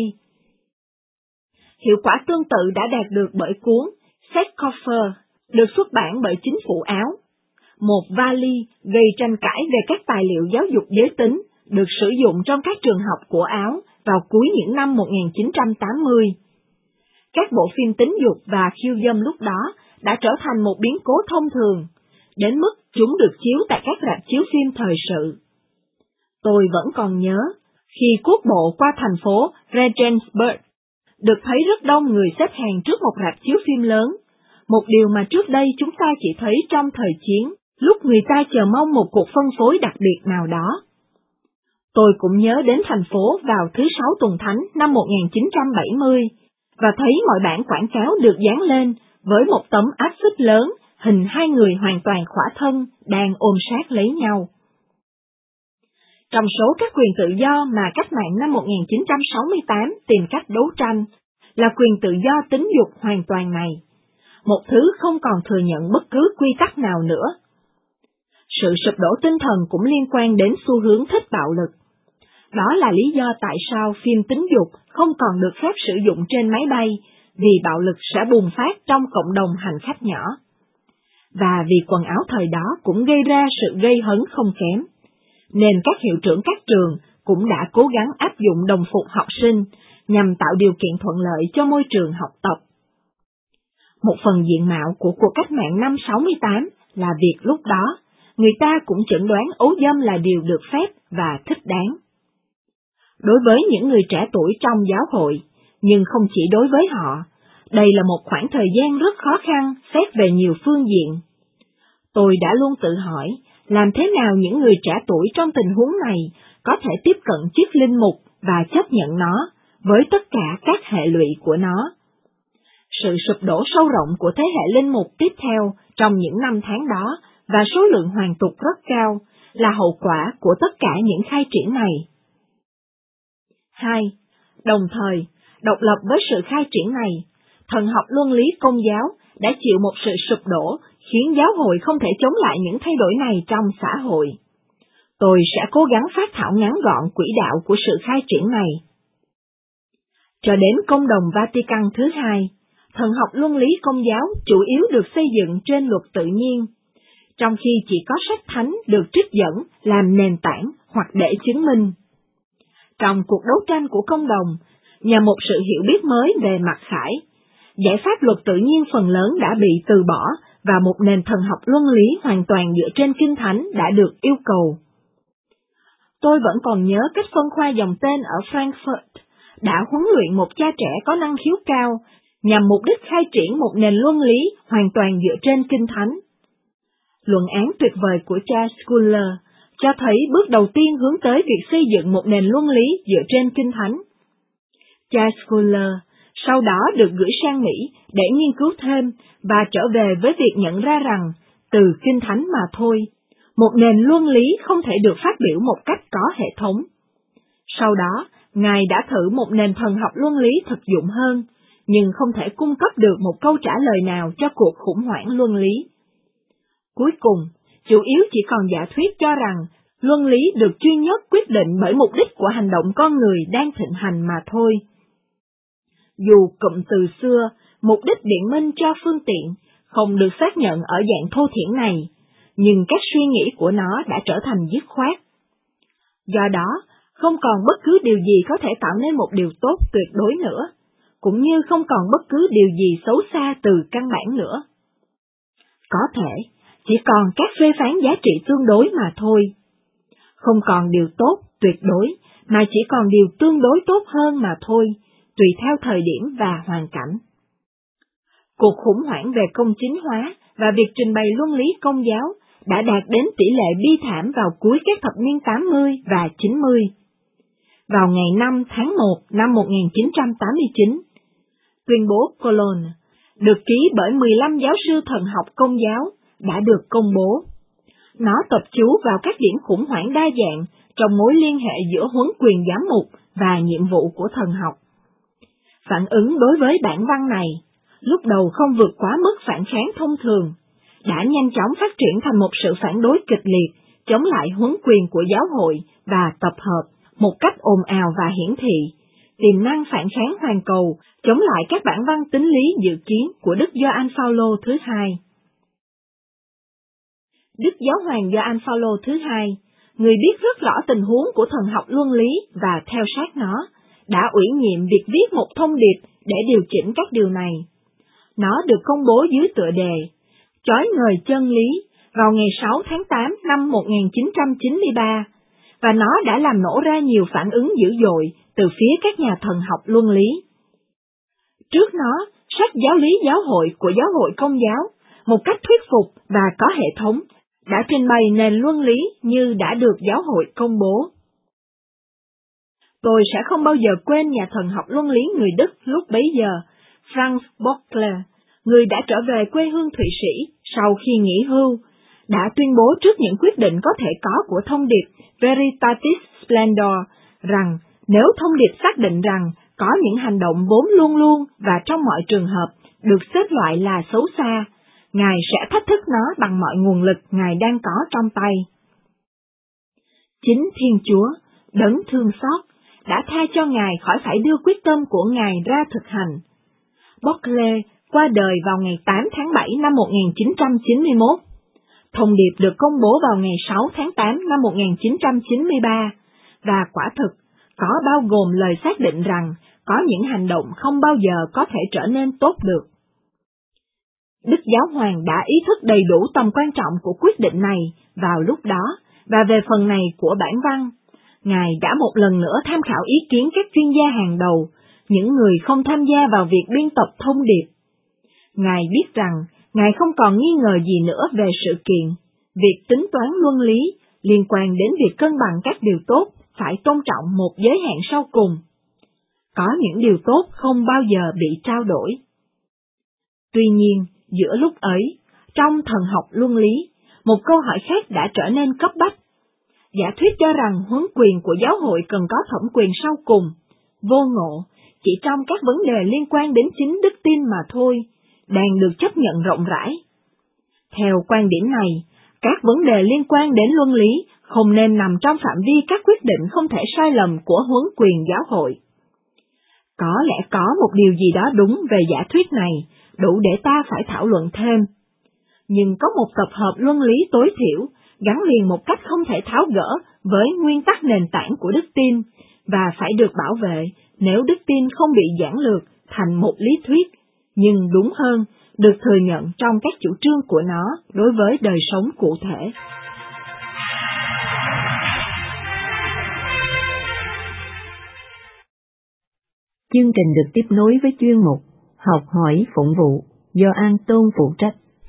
Hiệu quả tương tự đã đạt được bởi cuốn Sektkofer, được xuất bản bởi chính phủ Áo. Một vali gây tranh cãi về các tài liệu giáo dục giới tính được sử dụng trong các trường học của Áo vào cuối những năm 1980. Các bộ phim tính dục và khiêu dâm lúc đó đã trở thành một biến cố thông thường, đến mức chúng được chiếu tại các rạp chiếu phim thời sự. Tôi vẫn còn nhớ, khi quốc bộ qua thành phố Regensburg, được thấy rất đông người xếp hàng trước một rạp chiếu phim lớn, một điều mà trước đây chúng ta chỉ thấy trong thời chiến, lúc người ta chờ mong một cuộc phân phối đặc biệt nào đó. Tôi cũng nhớ đến thành phố vào thứ Sáu tuần thánh năm 1970, và thấy mọi bản quảng cáo được dán lên với một tấm áp phích lớn, hình hai người hoàn toàn khỏa thân đang ôm sát lấy nhau. Trong số các quyền tự do mà cách mạng năm 1968 tìm cách đấu tranh, là quyền tự do tính dục hoàn toàn này, một thứ không còn thừa nhận bất cứ quy tắc nào nữa. Sự sụp đổ tinh thần cũng liên quan đến xu hướng thích bạo lực. Đó là lý do tại sao phim tính dục không còn được phép sử dụng trên máy bay, vì bạo lực sẽ bùng phát trong cộng đồng hành khách nhỏ. Và vì quần áo thời đó cũng gây ra sự gây hấn không kém, nên các hiệu trưởng các trường cũng đã cố gắng áp dụng đồng phục học sinh nhằm tạo điều kiện thuận lợi cho môi trường học tập. Một phần diện mạo của cuộc cách mạng năm 68 là việc lúc đó, người ta cũng chẩn đoán ấu dâm là điều được phép và thích đáng. Đối với những người trẻ tuổi trong giáo hội, nhưng không chỉ đối với họ, đây là một khoảng thời gian rất khó khăn xét về nhiều phương diện. Tôi đã luôn tự hỏi, làm thế nào những người trẻ tuổi trong tình huống này có thể tiếp cận chiếc linh mục và chấp nhận nó, với tất cả các hệ lụy của nó. Sự sụp đổ sâu rộng của thế hệ linh mục tiếp theo trong những năm tháng đó và số lượng hoàn tục rất cao là hậu quả của tất cả những khai triển này. 2. Đồng thời, độc lập với sự khai triển này, thần học luân lý Công giáo đã chịu một sự sụp đổ khiến giáo hội không thể chống lại những thay đổi này trong xã hội. Tôi sẽ cố gắng phát thảo ngắn gọn quỹ đạo của sự khai triển này. Cho đến Công đồng Vatican thứ hai, thần học luân lý Công giáo chủ yếu được xây dựng trên luật tự nhiên, trong khi chỉ có sách thánh được trích dẫn làm nền tảng hoặc để chứng minh. Trong cuộc đấu tranh của Công đồng, nhằm một sự hiểu biết mới về mặc khải, giải pháp luật tự nhiên phần lớn đã bị từ bỏ và một nền thần học luân lý hoàn toàn dựa trên Kinh Thánh đã được yêu cầu. Tôi vẫn còn nhớ cách phân khoa dòng tên ở Frankfurt đã huấn luyện một cha trẻ có năng khiếu cao nhằm mục đích khai triển một nền luân lý hoàn toàn dựa trên Kinh Thánh. Luận án tuyệt vời của cha Schuller cho thấy bước đầu tiên hướng tới việc xây dựng một nền luân lý dựa trên Kinh Thánh. Cha Schuller sau đó được gửi sang Mỹ để nghiên cứu thêm và trở về với việc nhận ra rằng, từ Kinh Thánh mà thôi, một nền luân lý không thể được phát biểu một cách có hệ thống. Sau đó, Ngài đã thử một nền thần học luân lý thực dụng hơn, nhưng không thể cung cấp được một câu trả lời nào cho cuộc khủng hoảng luân lý. Cuối cùng, chủ yếu chỉ còn giả thuyết cho rằng luân lý được duy nhất quyết định bởi mục đích của hành động con người đang thịnh hành mà thôi. Dù cụm từ xưa, mục đích biện minh cho phương tiện, không được xác nhận ở dạng thô thiển này, nhưng các suy nghĩ của nó đã trở thành dứt khoát. Do đó, không còn bất cứ điều gì có thể tạo nên một điều tốt tuyệt đối nữa, cũng như không còn bất cứ điều gì xấu xa từ căn bản nữa. Có thể, chỉ còn các phê phán giá trị tương đối mà thôi. Không còn điều tốt tuyệt đối, mà chỉ còn điều tương đối tốt hơn mà thôi, tùy theo thời điểm và hoàn cảnh. Cuộc khủng hoảng về công chính hóa và việc trình bày luân lý Công giáo đã đạt đến tỷ lệ bi thảm vào cuối các thập niên 80 và 90. Vào ngày 5 tháng 1 năm 1989, tuyên bố Cologne được ký bởi 15 giáo sư thần học Công giáo, đã được công bố. Nó tập chú vào các điểm khủng hoảng đa dạng trong mối liên hệ giữa huấn quyền giám mục và nhiệm vụ của thần học. Phản ứng đối với bản văn này, lúc đầu không vượt quá mức phản kháng thông thường, đã nhanh chóng phát triển thành một sự phản đối kịch liệt, chống lại huấn quyền của giáo hội và tập hợp, một cách ồn ào và hiển thị, tiềm năng phản kháng hoàn cầu, chống lại các bản văn tín lý dự kiến của Đức Gioan Phaolô thứ hai. Đức Giáo hoàng Gioan Phaolô thứ hai, người biết rất rõ tình huống của thần học luân lý và theo sát nó, đã ủy nhiệm việc viết một thông điệp để điều chỉnh các điều này. Nó được công bố dưới tựa đề Chói ngời chân lý vào ngày 6 tháng 8 năm 1993, và nó đã làm nổ ra nhiều phản ứng dữ dội từ phía các nhà thần học luân lý. Trước nó, sách giáo lý giáo hội của giáo hội Công giáo, một cách thuyết phục và có hệ thống, đã trình bày nền luân lý như đã được giáo hội công bố. Tôi sẽ không bao giờ quên nhà thần học luân lý người Đức lúc bấy giờ, Franz Bockler, người đã trở về quê hương Thụy Sĩ sau khi nghỉ hưu, đã tuyên bố trước những quyết định có thể có của thông điệp Veritatis Splendor rằng nếu thông điệp xác định rằng có những hành động vốn luôn luôn và trong mọi trường hợp được xếp loại là xấu xa, Ngài sẽ thách thức nó bằng mọi nguồn lực Ngài đang có trong tay. Chính Thiên Chúa, đấng thương xót, đã tha cho Ngài khỏi phải đưa quyết tâm của Ngài ra thực hành. Bockler qua đời vào ngày 8 tháng 7 năm 1991. Thông điệp được công bố vào ngày 6 tháng 8 năm 1993, và quả thực, có bao gồm lời xác định rằng có những hành động không bao giờ có thể trở nên tốt được. Đức Giáo hoàng đã ý thức đầy đủ tầm quan trọng của quyết định này vào lúc đó, và về phần này của bản văn, Ngài đã một lần nữa tham khảo ý kiến các chuyên gia hàng đầu, những người không tham gia vào việc biên tập thông điệp. Ngài biết rằng Ngài không còn nghi ngờ gì nữa về sự kiện, việc tính toán luân lý liên quan đến việc cân bằng các điều tốt phải tôn trọng một giới hạn sau cùng. Có những điều tốt không bao giờ bị trao đổi. Tuy nhiên, giữa lúc ấy, trong thần học luân lý, một câu hỏi khác đã trở nên cấp bách. Giả thuyết cho rằng huấn quyền của giáo hội cần có thẩm quyền sau cùng, vô ngộ, chỉ trong các vấn đề liên quan đến chính đức tin mà thôi, đang được chấp nhận rộng rãi. Theo quan điểm này, các vấn đề liên quan đến luân lý không nên nằm trong phạm vi các quyết định không thể sai lầm của huấn quyền giáo hội. Có lẽ có một điều gì đó đúng về giả thuyết này, đủ để ta phải thảo luận thêm. Nhưng có một tập hợp luân lý tối thiểu, gắn liền một cách không thể tháo gỡ với nguyên tắc nền tảng của đức tin, và phải được bảo vệ nếu đức tin không bị giản lược thành một lý thuyết, nhưng đúng hơn, được thừa nhận trong các chủ trương của nó đối với đời sống cụ thể. Chương trình được tiếp nối với chuyên mục Học hỏi phụng vụ do An Tôn phụ trách.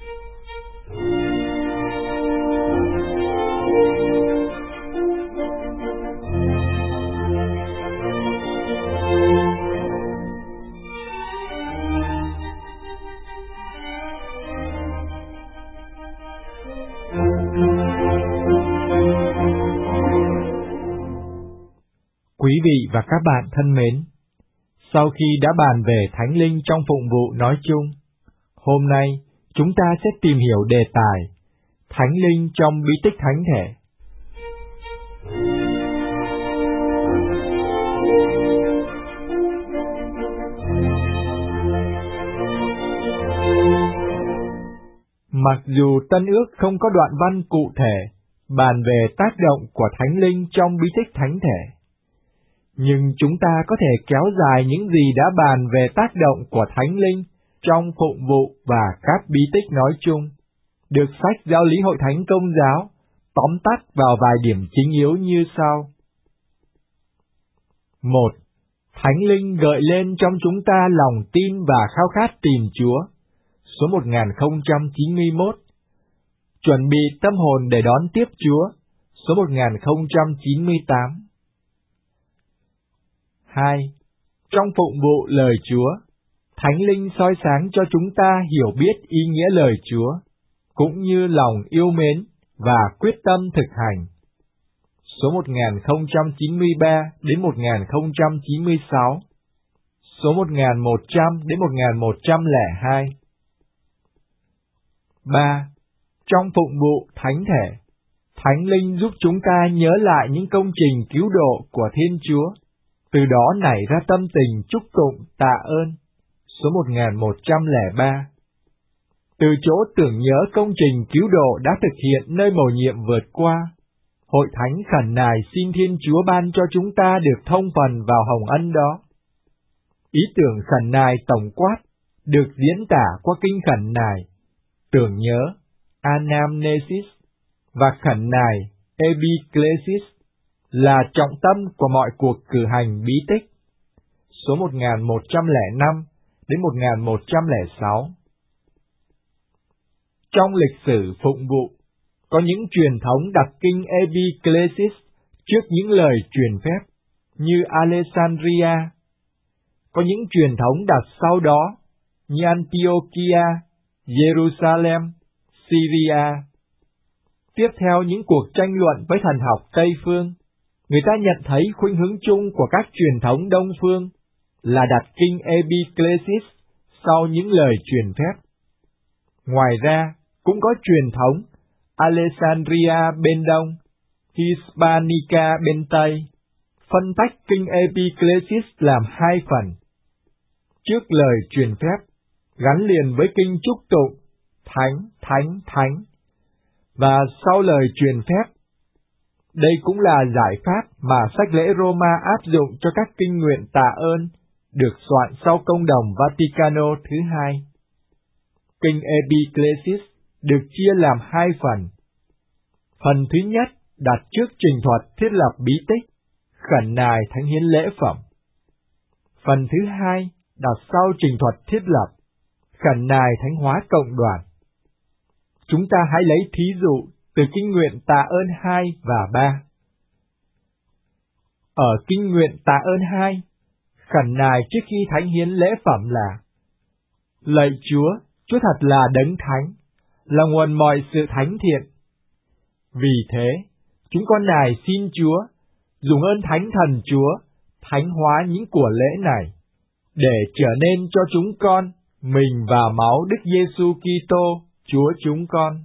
Quý vị và các bạn thân mến, sau khi đã bàn về Thánh Linh trong phụng vụ nói chung, hôm nay chúng ta sẽ tìm hiểu đề tài Thánh Linh trong bí tích thánh thể. Mặc dù Tân Ước không có đoạn văn cụ thể bàn về tác động của Thánh Linh trong bí tích thánh thể, nhưng chúng ta có thể kéo dài những gì đã bàn về tác động của Thánh Linh trong phụng vụ và các bí tích nói chung, được sách Giáo lý Hội Thánh Công giáo tóm tắt vào vài điểm chính yếu như sau. 1. Thánh Linh gợi lên trong chúng ta lòng tin và khao khát tìm Chúa. Số 1091. Chuẩn bị tâm hồn để đón tiếp Chúa. Số 1098. 2. Trong phụng vụ lời Chúa. Thánh Linh soi sáng cho chúng ta hiểu biết ý nghĩa lời Chúa, cũng như lòng yêu mến và quyết tâm thực hành. Số 1093 đến 1096, số 1100 đến 1102. 3. Trong phụng vụ thánh thể, Thánh Linh giúp chúng ta nhớ lại những công trình cứu độ của Thiên Chúa, từ đó nảy ra tâm tình chúc tụng tạ ơn. Số 1103. Từ chỗ tưởng nhớ công trình cứu độ đã thực hiện nơi mầu nhiệm vượt qua, Hội Thánh khẩn nài xin Thiên Chúa ban cho chúng ta được thông phần vào hồng ân đó. Ý tưởng khẩn nài tổng quát được diễn tả qua kinh khẩn nài tưởng nhớ anamnesis và khẩn nài epiclesis là trọng tâm của mọi cuộc cử hành bí tích. Số 1105 đến 1106. Trong lịch sử phụng vụ, có những truyền thống đặt kinh epiclesis trước những lời truyền phép như Alexandria. Có những truyền thống đặt sau đó như Antiochia, Jerusalem, Syria. Tiếp theo những cuộc tranh luận với thần học Tây Phương, người ta nhận thấy khuynh hướng chung của các truyền thống Đông Phương là đặt kinh epiclesis sau những lời truyền phép. Ngoài ra, cũng có truyền thống Alexandria bên Đông, Hispanica bên Tây, phân tách kinh epiclesis làm hai phần. Trước lời truyền phép, gắn liền với kinh chúc tụng, thánh, thánh, thánh, và sau lời truyền phép. Đây cũng là giải pháp mà sách lễ Roma áp dụng cho các kinh nguyện tạ ơn, được soạn sau công đồng Vaticano thứ hai. Kinh epiclesis được chia làm hai phần. Phần thứ nhất đặt trước trình thuật thiết lập bí tích, khẩn nài thánh hiến lễ phẩm. Phần thứ hai đặt sau trình thuật thiết lập, khẩn nài thánh hóa cộng đoàn. Chúng ta hãy lấy thí dụ từ kinh nguyện tạ ơn 2 và 3. Ở kinh nguyện tạ ơn 2, khẩn nài trước khi thánh hiến lễ phẩm là: Lạy Chúa, Chúa thật là đấng thánh, là nguồn mọi sự thánh thiện. Vì thế, chúng con nài xin Chúa dùng ơn thánh thần Chúa thánh hóa những của lễ này, để trở nên cho chúng con mình và máu Đức Giêsu Kitô Chúa chúng con.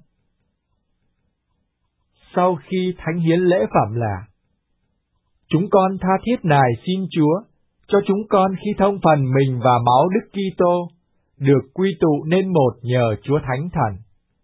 Sau khi thánh hiến lễ phẩm là: Chúng con tha thiết nài xin Chúa cho chúng con khi thông phần mình và máu Đức Kitô được quy tụ nên một nhờ Chúa Thánh Thần.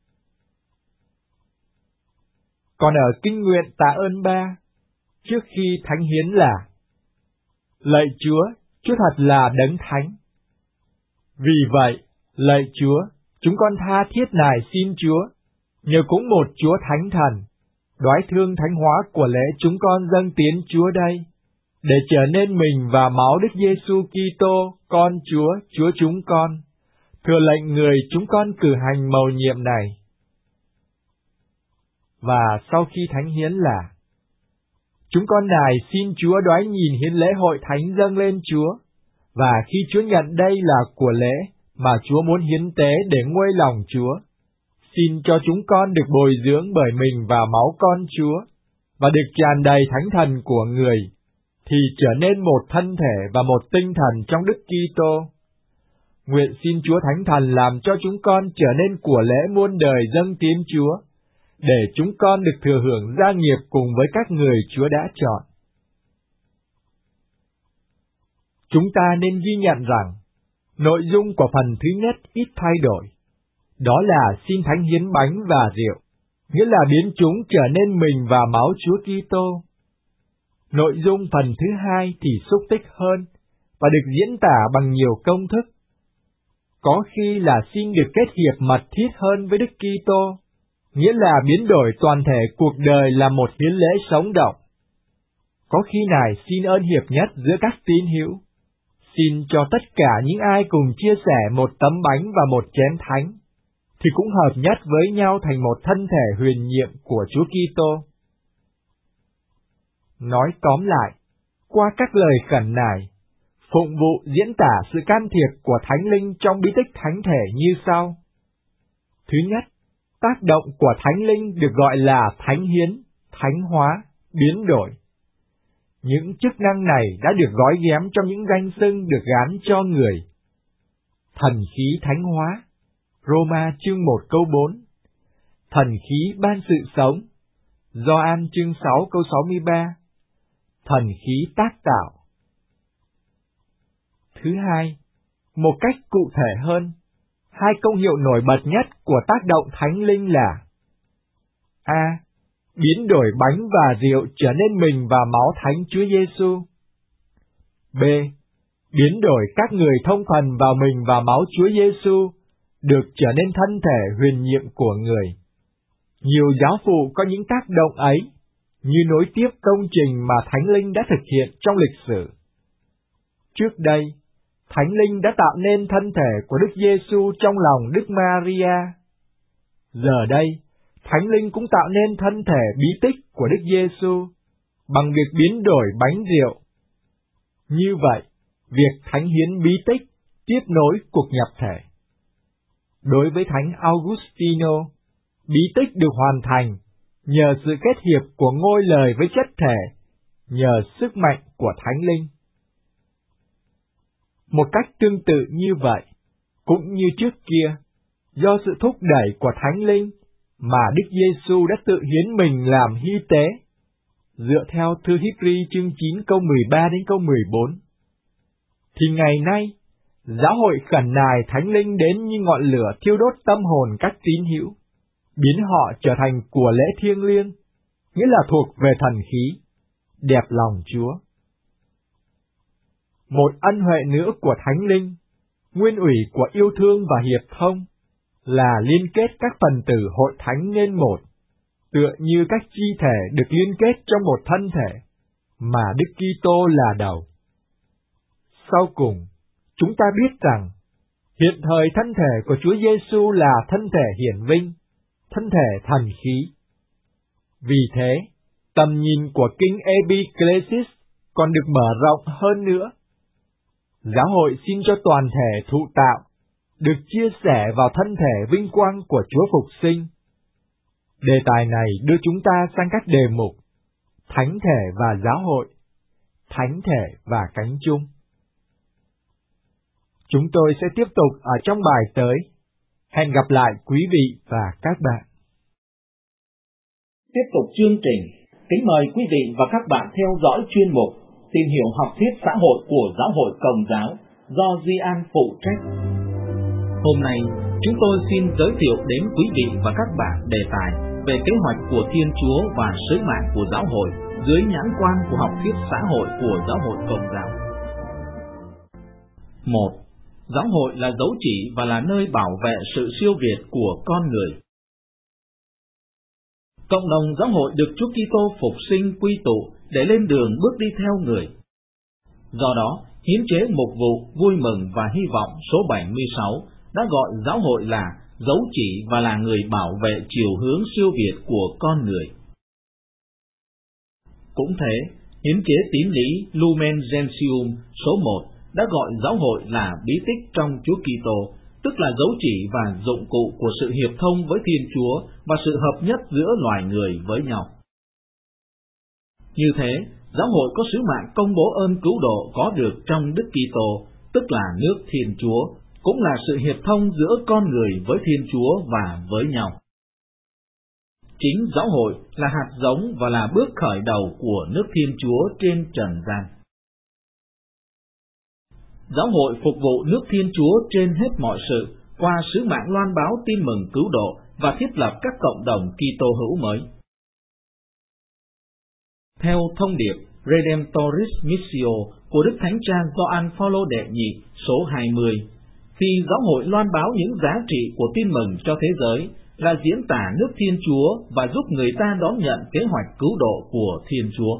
Còn ở kinh nguyện tạ ơn 3, trước khi thánh hiến là: Lạy Chúa, Chúa thật là đấng thánh. Vì vậy, lạy Chúa, chúng con tha thiết nài xin Chúa, nhờ cũng một Chúa Thánh Thần, đoái thương thánh hóa của lễ chúng con dâng tiến Chúa đây, để trở nên mình và máu Đức Giêsu Kitô, con Chúa, Chúa chúng con, thừa lệnh người chúng con cử hành mầu nhiệm này. Và sau khi thánh hiến là: Chúng con nài xin Chúa đoái nhìn hiến lễ hội thánh dâng lên Chúa, và khi Chúa nhận đây là của lễ mà Chúa muốn hiến tế để nguôi lòng Chúa, xin cho chúng con được bồi dưỡng bởi mình và máu con Chúa, và được tràn đầy thánh thần của người, thì trở nên một thân thể và một tinh thần trong Đức Kitô. Nguyện xin Chúa Thánh Thần làm cho chúng con trở nên của lễ muôn đời dâng tiến Chúa, để chúng con được thừa hưởng gia nghiệp cùng với các người Chúa đã chọn. Chúng ta nên ghi nhận rằng, nội dung của phần thứ nhất ít thay đổi. Đó là xin thánh hiến bánh và rượu, nghĩa là biến chúng trở nên mình và máu Chúa Kitô. Nội dung phần thứ hai thì xúc tích hơn, và được diễn tả bằng nhiều công thức. Có khi là xin được kết hiệp mật thiết hơn với Đức Kitô, nghĩa là biến đổi toàn thể cuộc đời làm một hiến lễ sống động. Có khi nài xin ơn hiệp nhất giữa các tín hữu, xin cho tất cả những ai cùng chia sẻ một tấm bánh và một chén thánh, thì cũng hợp nhất với nhau thành một thân thể huyền nhiệm của Chúa Kitô. Nói tóm lại, qua các lời khẩn nài, phụng vụ diễn tả sự can thiệp của Thánh Linh trong bí tích thánh thể như sau. Thứ nhất, tác động của Thánh Linh được gọi là thánh hiến, thánh hóa, biến đổi. Những chức năng này đã được gói ghém trong những danh xưng được gán cho người. Thần khí thánh hóa, Roma chương 1 câu 4. Thần khí ban sự sống, Gioan chương 6 câu 63. Thần khí tác tạo. Thứ hai, một cách cụ thể hơn, hai công hiệu nổi bật nhất của tác động Thánh Linh là: A. Biến đổi bánh và rượu trở nên mình và máu Thánh Chúa Giêsu. B. Biến đổi các người thông phần vào mình và máu Chúa Giêsu, được trở nên thân thể huyền nhiệm của người. Nhiều giáo phụ có những tác động ấy, như nối tiếp công trình mà Thánh Linh đã thực hiện trong lịch sử. Trước đây, Thánh Linh đã tạo nên thân thể của Đức Giêsu trong lòng Đức Maria. Giờ đây, Thánh Linh cũng tạo nên thân thể bí tích của Đức Giêsu bằng việc biến đổi bánh rượu. Như vậy, việc thánh hiến bí tích tiếp nối cuộc nhập thể. Đối với Thánh Augustino, bí tích được hoàn thành nhờ sự kết hiệp của ngôi lời với chất thể, nhờ sức mạnh của Thánh Linh. Một cách tương tự như vậy, cũng như trước kia, do sự thúc đẩy của Thánh Linh mà Đức Giêsu đã tự hiến mình làm hy tế, dựa theo thư Híp-ri chương 9 câu 13 đến câu 14. Thì ngày nay, giáo hội khẩn nài Thánh Linh đến như ngọn lửa thiêu đốt tâm hồn các tín hữu, biến họ trở thành của lễ thiêng liêng, nghĩa là thuộc về thần khí, đẹp lòng Chúa. Một ân huệ nữa của Thánh Linh, nguyên ủy của yêu thương và hiệp thông, là liên kết các phần tử hội thánh nên một, tựa như các chi thể được liên kết trong một thân thể, mà Đức Kitô là đầu. Sau cùng, chúng ta biết rằng, hiện thời thân thể của Chúa Giêsu là thân thể hiển vinh, thân thể thần khí. Vì thế, tầm nhìn của kinh Epiclesis còn được mở rộng hơn nữa. Giáo hội xin cho toàn thể thụ tạo được chia sẻ vào thân thể vinh quang của Chúa Phục Sinh. Đề tài này đưa chúng ta sang các đề mục Thánh thể và giáo hội, Thánh thể và cánh chung. Chúng tôi sẽ tiếp tục ở trong bài tới. Hẹn gặp lại quý vị và các bạn. Tiếp tục chương trình, kính mời quý vị và các bạn theo dõi chuyên mục Tìm hiểu học thuyết xã hội của Giáo hội Công giáo do Duy An phụ trách. Hôm nay, chúng tôi xin giới thiệu đến quý vị và các bạn đề tài về kế hoạch của Thiên Chúa và sứ mạng của giáo hội dưới nhãn quan của học thuyết xã hội của Giáo hội Công giáo. 1. Giáo hội là dấu chỉ và là nơi bảo vệ sự siêu việt của con người. Cộng đồng giáo hội được Chúa Kitô phục sinh quy tụ để lên đường bước đi theo người. Do đó, hiến chế mục vụ vui mừng và hy vọng số 76 đã gọi giáo hội là dấu chỉ và là người bảo vệ chiều hướng siêu việt của con người. Cũng thế, hiến chế tín lý Lumen Gentium số 1 đã gọi giáo hội là bí tích trong Chúa Kitô, tức là dấu chỉ và dụng cụ của sự hiệp thông với Thiên Chúa và sự hợp nhất giữa loài người với nhau. Như thế, giáo hội có sứ mạng công bố ơn cứu độ có được trong Đức Kitô, tức là nước Thiên Chúa, cũng là sự hiệp thông giữa con người với Thiên Chúa và với nhau. Chính giáo hội là hạt giống và là bước khởi đầu của nước Thiên Chúa trên trần gian. Giáo hội phục vụ nước Thiên Chúa trên hết mọi sự qua sứ mạng loan báo tin mừng cứu độ và thiết lập các cộng đồng Kitô hữu mới. Theo thông điệp Redemptoris Missio của Đức Thánh cha Gioan Phaolô đệ nhị số 20, thì giáo hội loan báo những giá trị của tin mừng cho thế giới là diễn tả nước Thiên Chúa và giúp người ta đón nhận kế hoạch cứu độ của Thiên Chúa.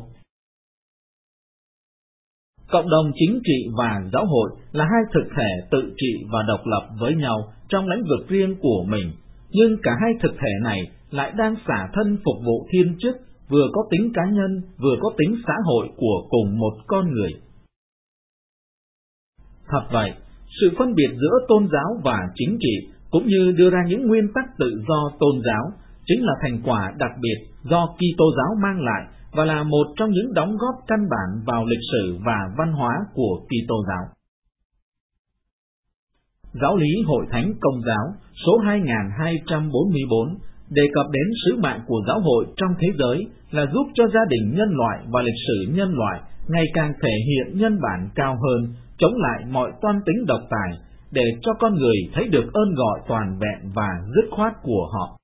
Cộng đồng chính trị và giáo hội là hai thực thể tự trị và độc lập với nhau trong lĩnh vực riêng của mình, nhưng cả hai thực thể này lại đang xả thân phục vụ thiên chức, vừa có tính cá nhân, vừa có tính xã hội của cùng một con người. Thật vậy, sự phân biệt giữa tôn giáo và chính trị cũng như đưa ra những nguyên tắc tự do tôn giáo chính là thành quả đặc biệt do Kitô giáo mang lại và là một trong những đóng góp căn bản vào lịch sử và văn hóa của Kitô giáo. Giáo lý Hội Thánh Công giáo số 2244 đề cập đến sứ mạng của giáo hội trong thế giới là giúp cho gia đình nhân loại và lịch sử nhân loại ngày càng thể hiện nhân bản cao hơn, chống lại mọi toan tính độc tài, để cho con người thấy được ơn gọi toàn vẹn và dứt khoát của họ.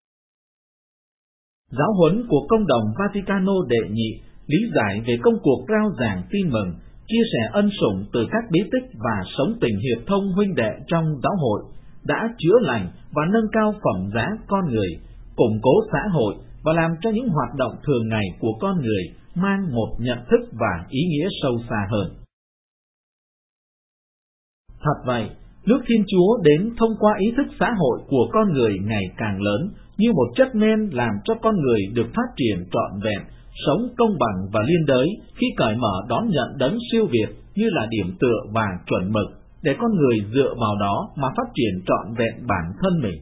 Giáo huấn của Công đồng Vaticano đệ nhị lý giải về công cuộc rao giảng tin mừng, chia sẻ ân sủng từ các bí tích và sống tình hiệp thông huynh đệ trong giáo hội, đã chữa lành và nâng cao phẩm giá con người, củng cố xã hội và làm cho những hoạt động thường ngày của con người mang một nhận thức và ý nghĩa sâu xa hơn. Thật vậy, nước Thiên Chúa đến thông qua ý thức xã hội của con người ngày càng lớn, như một chất men làm cho con người được phát triển trọn vẹn, sống công bằng và liên đới khi cởi mở đón nhận đấng siêu việt như là điểm tựa và chuẩn mực, để con người dựa vào đó mà phát triển trọn vẹn bản thân mình.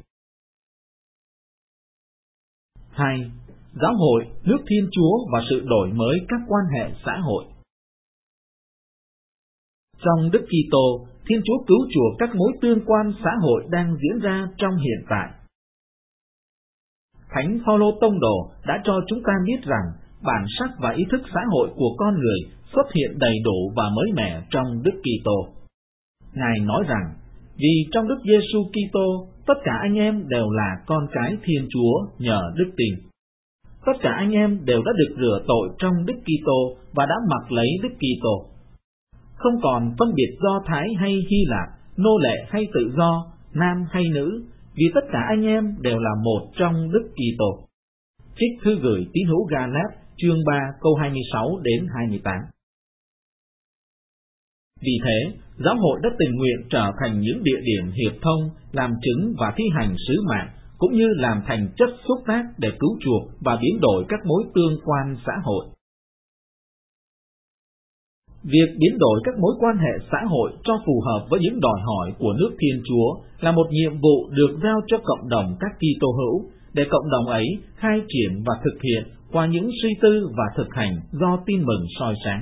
2. Giáo hội, nước Thiên Chúa và sự đổi mới các quan hệ xã hội. Trong Đức Kitô, Thiên Chúa cứu chuộc các mối tương quan xã hội đang diễn ra trong hiện tại. Thánh Phaolô Tông đồ đã cho chúng ta biết rằng bản sắc và ý thức xã hội của con người xuất hiện đầy đủ và mới mẻ trong Đức Kitô. Ngài nói rằng, vì trong Đức Giêsu Kitô, tất cả anh em đều là con cái Thiên Chúa nhờ đức tin. Tất cả anh em đều đã được rửa tội trong Đức Kitô và đã mặc lấy Đức Kitô. Không còn phân biệt Do Thái hay Hy Lạp, nô lệ hay tự do, nam hay nữ, vì tất cả anh em đều là một trong Đức Kitô. Trích thư gửi tín hữu Ga-lát, chương 3 câu 26 đến 28. Vì thế, giáo hội đã tình nguyện trở thành những địa điểm hiệp thông, làm chứng và thi hành sứ mạng, cũng như làm thành chất xúc tác để cứu chuộc và biến đổi các mối tương quan xã hội. Việc biến đổi các mối quan hệ xã hội cho phù hợp với những đòi hỏi của nước Thiên Chúa là một nhiệm vụ được giao cho cộng đồng các Kitô hữu, để cộng đồng ấy khai triển và thực hiện qua những suy tư và thực hành do tin mừng soi sáng.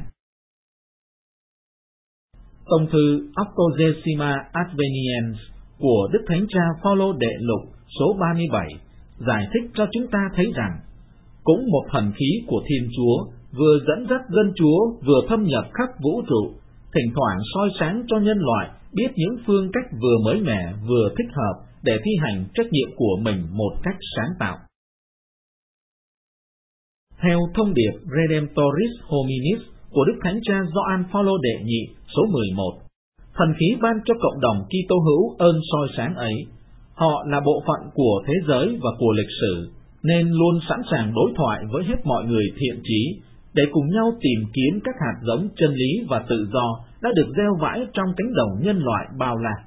Tông thư Octogesima Adveniens của Đức Thánh Cha Phaolô Đệ Lục số 37 giải thích cho chúng ta thấy rằng, cũng một thần khí của Thiên Chúa vừa dẫn dắt dân Chúa vừa thâm nhập khắp vũ trụ, thỉnh thoảng soi sáng cho nhân loại biết những phương cách vừa mới mẻ vừa thích hợp để thi hành trách nhiệm của mình một cách sáng tạo. Theo thông điệp Redemptoris Hominis của Đức Thánh Cha Gioan Phaolô Đệ Nhị số 11, thần khí ban cho cộng đồng Kitô hữu ơn soi sáng ấy. Họ là bộ phận của thế giới và của lịch sử, nên luôn sẵn sàng đối thoại với hết mọi người thiện chí, để cùng nhau tìm kiếm các hạt giống chân lý và tự do đã được gieo vãi trong cánh đồng nhân loại bao la.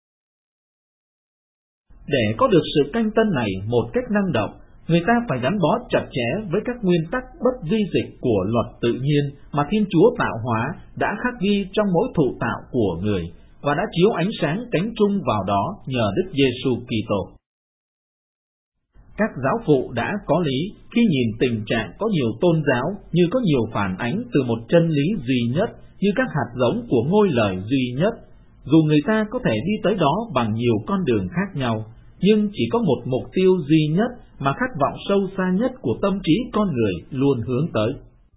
Để có được sự canh tân này một cách năng động, người ta phải gắn bó chặt chẽ với các nguyên tắc bất vi dịch của luật tự nhiên mà Thiên Chúa tạo hóa đã khắc ghi trong mỗi thụ tạo của người, và đã chiếu ánh sáng cánh trung vào đó nhờ Đức Giêsu Kitô. Các giáo phụ đã có lý khi nhìn tình trạng có nhiều tôn giáo như có nhiều phản ánh từ một chân lý duy nhất, như các hạt giống của ngôi lời duy nhất. Dù người ta có thể đi tới đó bằng nhiều con đường khác nhau, nhưng chỉ có một mục tiêu duy nhất mà khát vọng sâu xa nhất của tâm trí con người luôn hướng tới.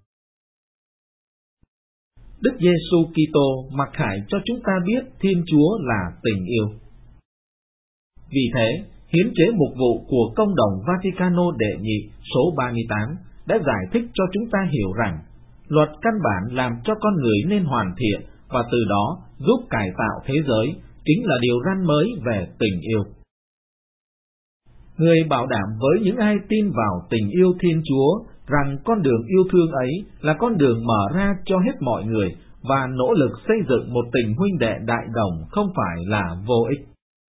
Đức Giêsu Kitô mặc khải cho chúng ta biết Thiên Chúa là tình yêu. Vì thế, hiến chế mục vụ của Công đồng Vaticano Đệ Nhị số 38 đã giải thích cho chúng ta hiểu rằng luật căn bản làm cho con người nên hoàn thiện và từ đó giúp cải tạo thế giới chính là điều răn mới về tình yêu. Người bảo đảm với những ai tin vào tình yêu Thiên Chúa rằng con đường yêu thương ấy là con đường mở ra cho hết mọi người và nỗ lực xây dựng một tình huynh đệ đại đồng không phải là vô ích.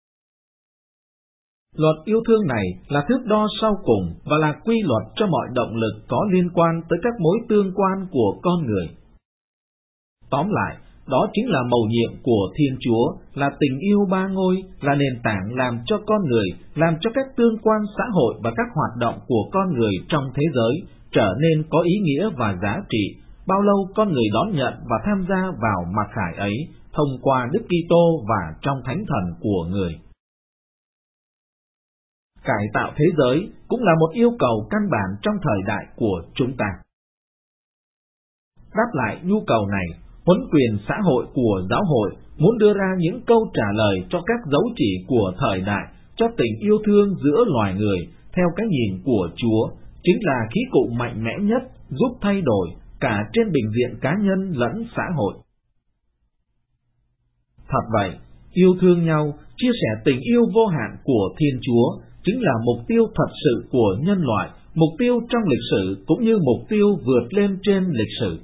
Luật yêu thương này là thước đo sau cùng và là quy luật cho mọi động lực có liên quan tới các mối tương quan của con người. Tóm lại, Đó chính là mầu nhiệm của Thiên Chúa, là tình yêu ba ngôi, là nền tảng làm cho con người, làm cho các tương quan xã hội và các hoạt động của con người trong thế giới trở nên có ý nghĩa và giá trị, bao lâu con người đón nhận và tham gia vào mặc khải ấy thông qua Đức Kitô và trong thánh thần của người. Cải tạo thế giới cũng là một yêu cầu căn bản trong thời đại của chúng ta. Đáp lại nhu cầu này, huấn quyền xã hội của giáo hội muốn đưa ra những câu trả lời cho các dấu chỉ của thời đại, cho tình yêu thương giữa loài người theo cái nhìn của Chúa, chính là khí cụ mạnh mẽ nhất giúp thay đổi cả trên bình diện cá nhân lẫn xã hội. Thật vậy, yêu thương nhau, chia sẻ tình yêu vô hạn của Thiên Chúa chính là mục tiêu thật sự của nhân loại, mục tiêu trong lịch sử cũng như mục tiêu vượt lên trên lịch sử.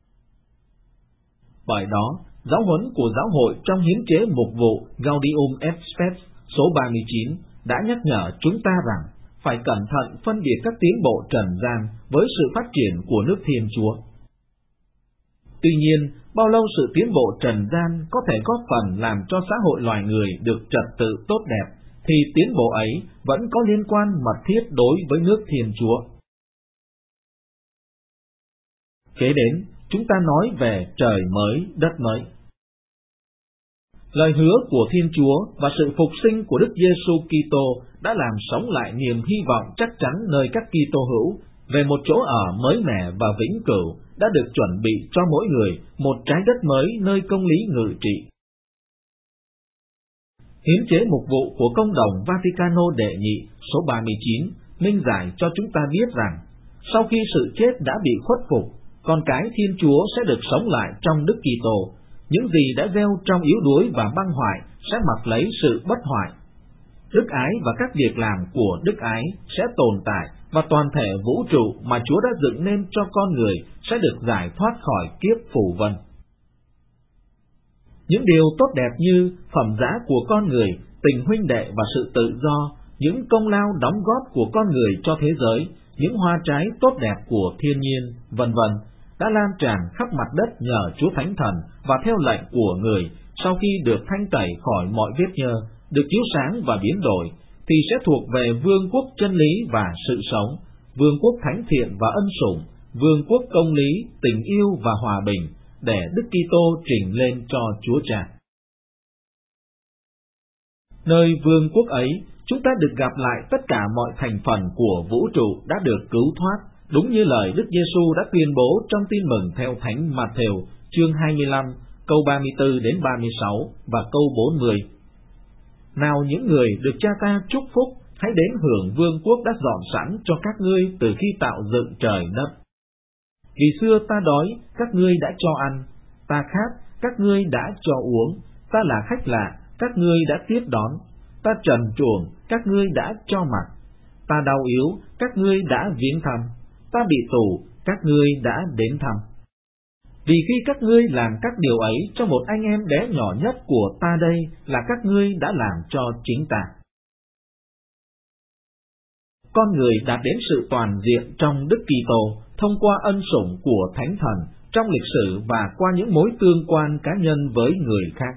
Bởi đó, giáo huấn của giáo hội trong hiến chế mục vụ Gaudium et Spes số 39 đã nhắc nhở chúng ta rằng phải cẩn thận phân biệt các tiến bộ trần gian với sự phát triển của nước Thiên Chúa. Tuy nhiên, bao lâu sự tiến bộ trần gian có thể góp phần làm cho xã hội loài người được trật tự tốt đẹp, thì tiến bộ ấy vẫn có liên quan mật thiết đối với nước Thiên Chúa. Kế đến, chúng ta nói về trời mới, đất mới. Lời hứa của Thiên Chúa và sự phục sinh của Đức Giêsu Kitô đã làm sống lại niềm hy vọng chắc chắn nơi các Kitô hữu về một chỗ ở mới mẻ và vĩnh cửu đã được chuẩn bị cho mỗi người, một trái đất mới nơi công lý ngự trị. Hiến chế mục vụ của Công đồng Vaticano đệ nhị số 39 minh giải cho chúng ta biết rằng sau khi sự chết đã bị khuất phục, con cái Thiên Chúa sẽ được sống lại trong Đức Kitô. Những gì đã gieo trong yếu đuối và băng hoại sẽ mặc lấy sự bất hoại. Đức ái và các việc làm của đức ái sẽ tồn tại, và toàn thể vũ trụ mà Chúa đã dựng nên cho con người sẽ được giải thoát khỏi kiếp phù vân. Những điều tốt đẹp như phẩm giá của con người, tình huynh đệ và sự tự do, những công lao đóng góp của con người cho thế giới, những hoa trái tốt đẹp của thiên nhiên, vân vân, đã lan tràn khắp mặt đất nhờ Chúa Thánh Thần và theo lệnh của người, sau khi được thanh tẩy khỏi mọi vết nhơ, được chiếu sáng và biến đổi, thì sẽ thuộc về vương quốc chân lý và sự sống, vương quốc thánh thiện và ân sủng, vương quốc công lý, tình yêu và hòa bình, để Đức Kitô trình lên cho Chúa Cha. Nơi vương quốc ấy, chúng ta được gặp lại tất cả mọi thành phần của vũ trụ đã được cứu thoát, đúng như lời Đức Giêsu đã tuyên bố trong Tin mừng theo Thánh Matthew chương 25, câu 34 đến 36 và câu 40. Nào những người được Cha ta chúc phúc, hãy đến hưởng vương quốc đã dọn sẵn cho các ngươi từ khi tạo dựng trời đất. Vì xưa ta đói, các ngươi đã cho ăn, ta khát, các ngươi đã cho uống, ta là khách lạ, các ngươi đã tiếp đón, ta trần truồng, các ngươi đã cho mặc, ta đau yếu, các ngươi đã viếng thăm, ta bị tù, các ngươi đã đến thăm. Vì khi các ngươi làm các điều ấy cho một anh em bé nhỏ nhất của ta đây, là các ngươi đã làm cho chính ta. Con người đạt đến sự toàn diện trong Đức Kitô thông qua ân sủng của Thánh Thần trong lịch sử và qua những mối tương quan cá nhân với người khác.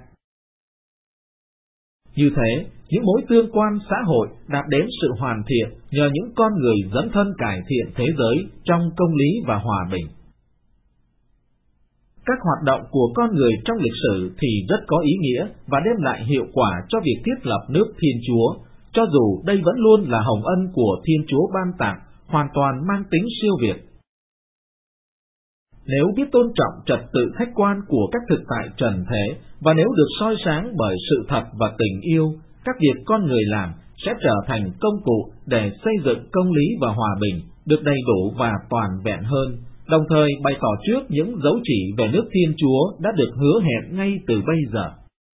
Như thế, những mối tương quan xã hội đạt đến sự hoàn thiện nhờ những con người dấn thân cải thiện thế giới trong công lý và hòa bình. Các hoạt động của con người trong lịch sử thì rất có ý nghĩa và đem lại hiệu quả cho việc thiết lập nước Thiên Chúa, cho dù đây vẫn luôn là hồng ân của Thiên Chúa ban tặng, hoàn toàn mang tính siêu việt. Nếu biết tôn trọng trật tự khách quan của các thực tại trần thế, và nếu được soi sáng bởi sự thật và tình yêu, các việc con người làm sẽ trở thành công cụ để xây dựng công lý và hòa bình, được đầy đủ và toàn vẹn hơn, đồng thời bày tỏ trước những dấu chỉ về nước Thiên Chúa đã được hứa hẹn ngay từ bây giờ.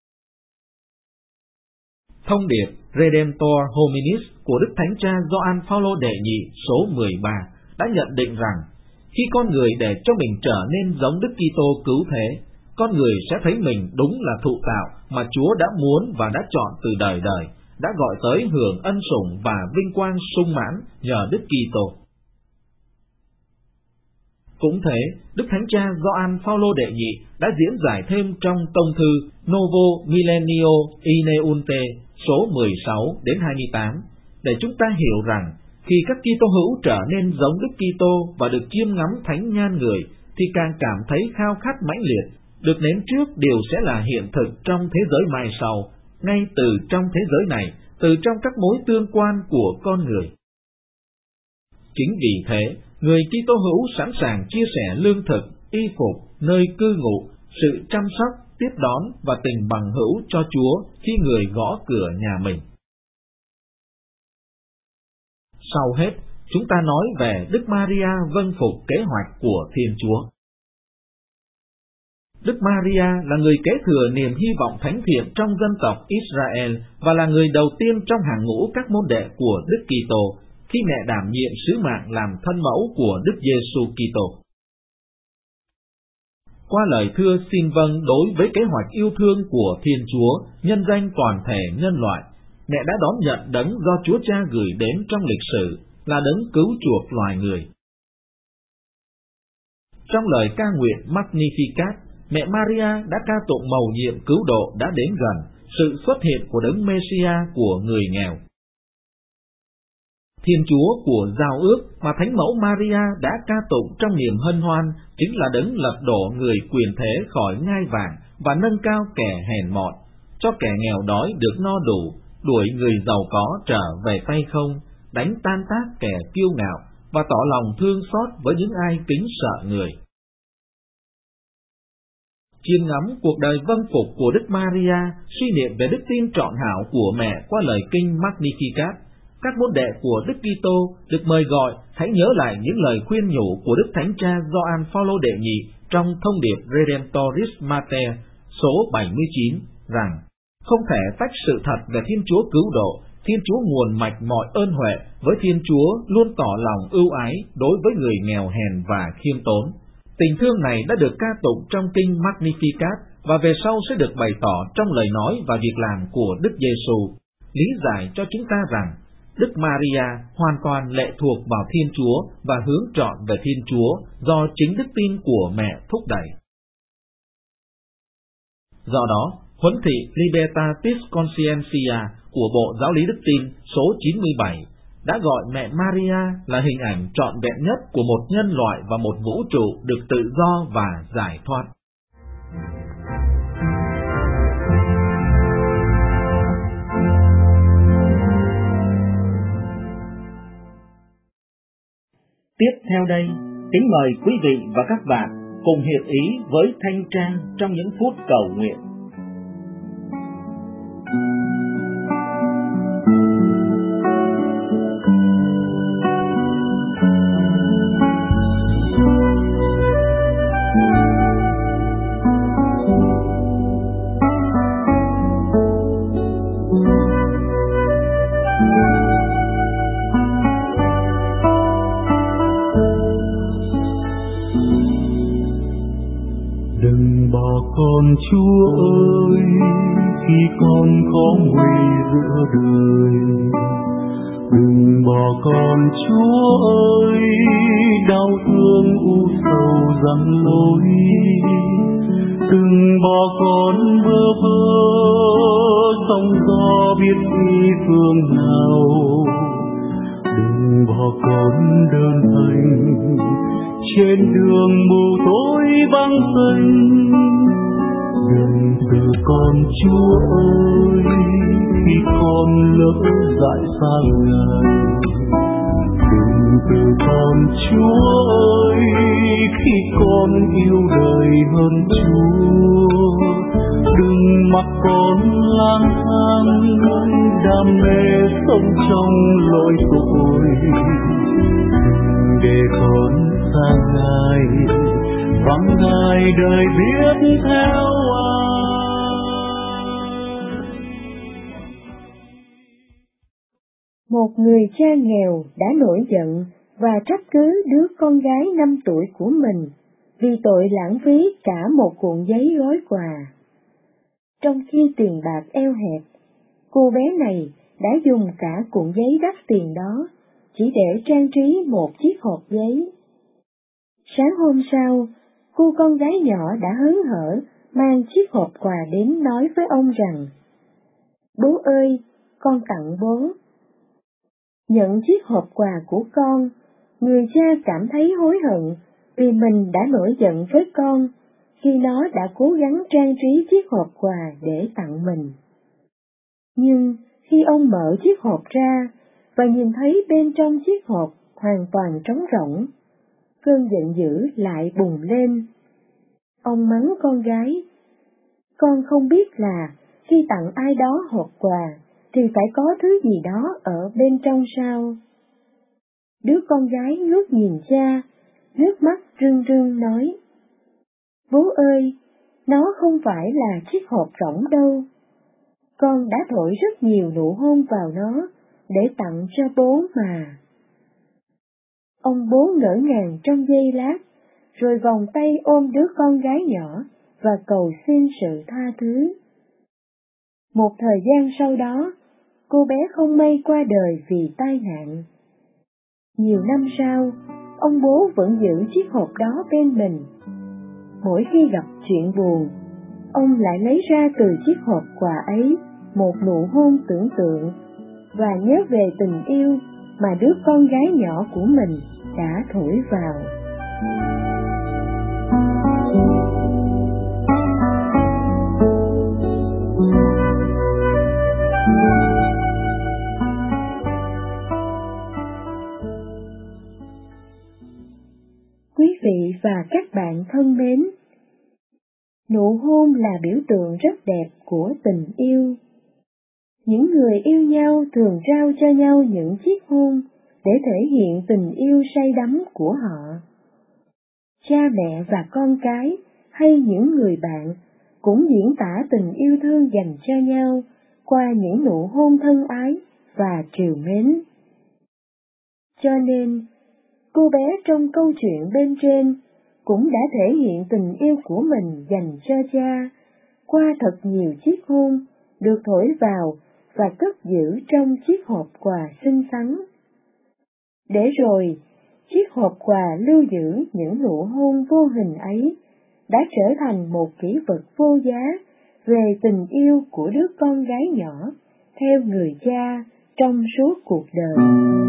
Thông điệp Redemptor Hominis của Đức Thánh Cha Gioan Phaolô đệ nhị số 13 đã nhận định rằng khi con người để cho mình trở nên giống Đức Kitô cứu thế, con người sẽ thấy mình đúng là thụ tạo mà Chúa đã muốn và đã chọn từ đời đời, đã gọi tới hưởng ân sủng và vinh quang sung mãn nhờ Đức Kitô. Cũng thế, Đức Thánh Cha Gioan Phaolô đệ nhị đã diễn giải thêm trong tông thư Novo Millennio Ineunte số 16 đến 28 để chúng ta hiểu rằng khi các Kitô hữu trở nên giống Đức Kitô và được chiêm ngắm thánh nhan người thì càng cảm thấy khao khát mãnh liệt, được nếm trước điều sẽ là hiện thực trong thế giới mai sau, ngay từ trong thế giới này, từ trong các mối tương quan của con người. Chính vì thế, người Kitô hữu sẵn sàng chia sẻ lương thực, y phục, nơi cư ngụ, sự chăm sóc, tiếp đón và tình bằng hữu cho Chúa khi người gõ cửa nhà mình. Sau hết, chúng ta nói về Đức Maria vâng phục kế hoạch của Thiên Chúa. Đức Maria là người kế thừa niềm hy vọng thánh thiện trong dân tộc Israel và là người đầu tiên trong hàng ngũ các môn đệ của Đức Kitô khi mẹ đảm nhiệm sứ mạng làm thân mẫu của Đức Giêsu Kitô. Qua lời thưa xin vâng đối với kế hoạch yêu thương của Thiên Chúa nhân danh toàn thể nhân loại, mẹ đã đón nhận đấng do Chúa Cha gửi đến trong lịch sử là đấng cứu chuộc loài người. Trong lời ca nguyện Magnificat, mẹ Maria đã ca tụng mầu nhiệm cứu độ đã đến gần, sự xuất hiện của đấng Mêsia của người nghèo. Thiên Chúa của giao ước mà Thánh mẫu Maria đã ca tụng trong niềm hân hoan chính là đấng lật đổ người quyền thế khỏi ngai vàng và nâng cao kẻ hèn mọn, cho kẻ nghèo đói được no đủ, đuổi người giàu có trở về tay không, đánh tan tác kẻ kiêu ngạo và tỏ lòng thương xót với những ai kính sợ người. Chiêm ngắm cuộc đời vâng phục của Đức Maria, suy niệm về đức tin trọn hảo của mẹ qua lời kinh Magnificat, các môn đệ của Đức Kitô được mời gọi hãy nhớ lại những lời khuyên nhủ của Đức Thánh Cha Gioan Phaolô đệ nhị trong thông điệp Redemptoris Mater số 79 rằng không thể tách sự thật về Thiên Chúa cứu độ, Thiên Chúa nguồn mạch mọi ơn huệ, với Thiên Chúa luôn tỏ lòng ưu ái đối với người nghèo hèn và khiêm tốn. Tình thương này đã được ca tụng trong kinh Magnificat và về sau sẽ được bày tỏ trong lời nói và việc làm của Đức Giêsu, lý giải cho chúng ta rằng Đức Maria hoàn toàn lệ thuộc vào Thiên Chúa và hướng trọn về Thiên Chúa do chính đức tin của mẹ thúc đẩy. Do đó, huấn thị Libertatis Conscientia của Bộ Giáo lý Đức tin số 97 đã gọi mẹ Maria là hình ảnh trọn vẹn nhất của một nhân loại và một vũ trụ được tự do và giải thoát. Tiếp theo đây, kính mời quý vị và các bạn cùng hiệp ý với Thanh Trang trong những phút cầu nguyện. Đừng bỏ con Chúa ơi, khi con khó nguy giữa đời. Đừng bỏ con Chúa ơi, đau thương u sầu giăng lối. Đừng bỏ con bơ vơ, sóng gió biết đi phương nào. Đừng bỏ con đơn hành trên đường mù tối vắng xanh. Đừng từ con Chúa ơi, khi con lỡ dại xa Ngài. Đừng từ con Chúa ơi, khi con yêu đời hơn Chúa. Đừng mặc con lang thang đam mê sống trong lỗi tội. Để con xa Ngài, vắng Ngài đời biết theo ai. Một người cha nghèo đã nổi giận và trách cứ đứa con gái 5 tuổi của mình vì tội lãng phí cả một cuộn giấy gói quà. Trong khi tiền bạc eo hẹp, cô bé này đã dùng cả cuộn giấy đắt tiền đó chỉ để trang trí một chiếc hộp giấy. Sáng hôm sau, cô con gái nhỏ đã hớn hở mang chiếc hộp quà đến nói với ông rằng: "Bố ơi, con tặng bố." Nhận chiếc hộp quà của con, người cha cảm thấy hối hận vì mình đã nổi giận với con khi nó đã cố gắng trang trí chiếc hộp quà để tặng mình. Nhưng khi ông mở chiếc hộp ra và nhìn thấy bên trong chiếc hộp hoàn toàn trống rỗng, cơn giận dữ lại bùng lên. Ông mắng con gái: "Con không biết là khi tặng ai đó hộp quà thì phải có thứ gì đó ở bên trong sao?" Đứa con gái ngước nhìn cha, nước mắt rưng rưng nói: "Bố ơi, nó không phải là chiếc hộp rỗng đâu. Con đã thổi rất nhiều nụ hôn vào nó để tặng cho bố mà." Ông bố ngỡ ngàng trong giây lát, rồi vòng tay ôm đứa con gái nhỏ và cầu xin sự tha thứ. Một thời gian sau đó, cô bé không may qua đời vì tai nạn. Nhiều năm sau, ông bố vẫn giữ chiếc hộp đó bên mình. Mỗi khi gặp chuyện buồn, ông lại lấy ra từ chiếc hộp quà ấy một nụ hôn tưởng tượng và nhớ về tình yêu mà đứa con gái nhỏ của mình đã thổi vào. Quý vị và các bạn thân mến, nụ hôn là biểu tượng rất đẹp của tình yêu. Những người yêu nhau thường trao cho nhau những chiếc hôn để thể hiện tình yêu say đắm của họ. Cha mẹ và con cái hay những người bạn cũng diễn tả tình yêu thương dành cho nhau qua những nụ hôn thân ái và trìu mến. Cho nên, cô bé trong câu chuyện bên trên cũng đã thể hiện tình yêu của mình dành cho cha qua thật nhiều chiếc hôn được thổi vào và cất giữ trong chiếc hộp quà xinh xắn. Để rồi, chiếc hộp quà lưu giữ những nụ hôn vô hình ấy đã trở thành một kỷ vật vô giá về tình yêu của đứa con gái nhỏ theo người cha trong suốt cuộc đời.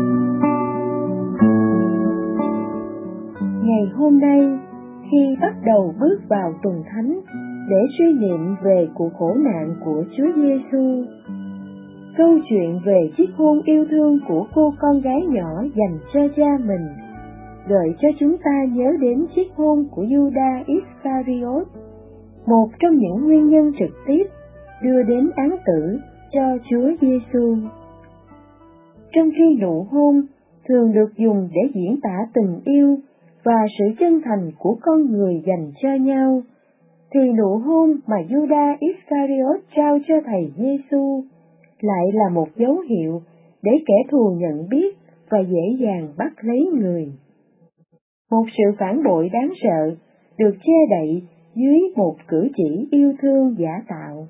Ngày hôm nay, khi bắt đầu bước vào tuần thánh để suy niệm về cuộc khổ nạn của Chúa Giêsu, câu chuyện về chiếc hôn yêu thương của cô con gái nhỏ dành cho cha mình gợi cho chúng ta nhớ đến chiếc hôn của Judas Iscariot, một trong những nguyên nhân trực tiếp đưa đến án tử cho Chúa Giêsu. Trong khi nụ hôn thường được dùng để diễn tả tình yêu và sự chân thành của con người dành cho nhau, thì nụ hôn mà Judas Iscariot trao cho thầy Giêsu lại là một dấu hiệu để kẻ thù nhận biết và dễ dàng bắt lấy người. Một sự phản bội đáng sợ được che đậy dưới một cử chỉ yêu thương giả tạo.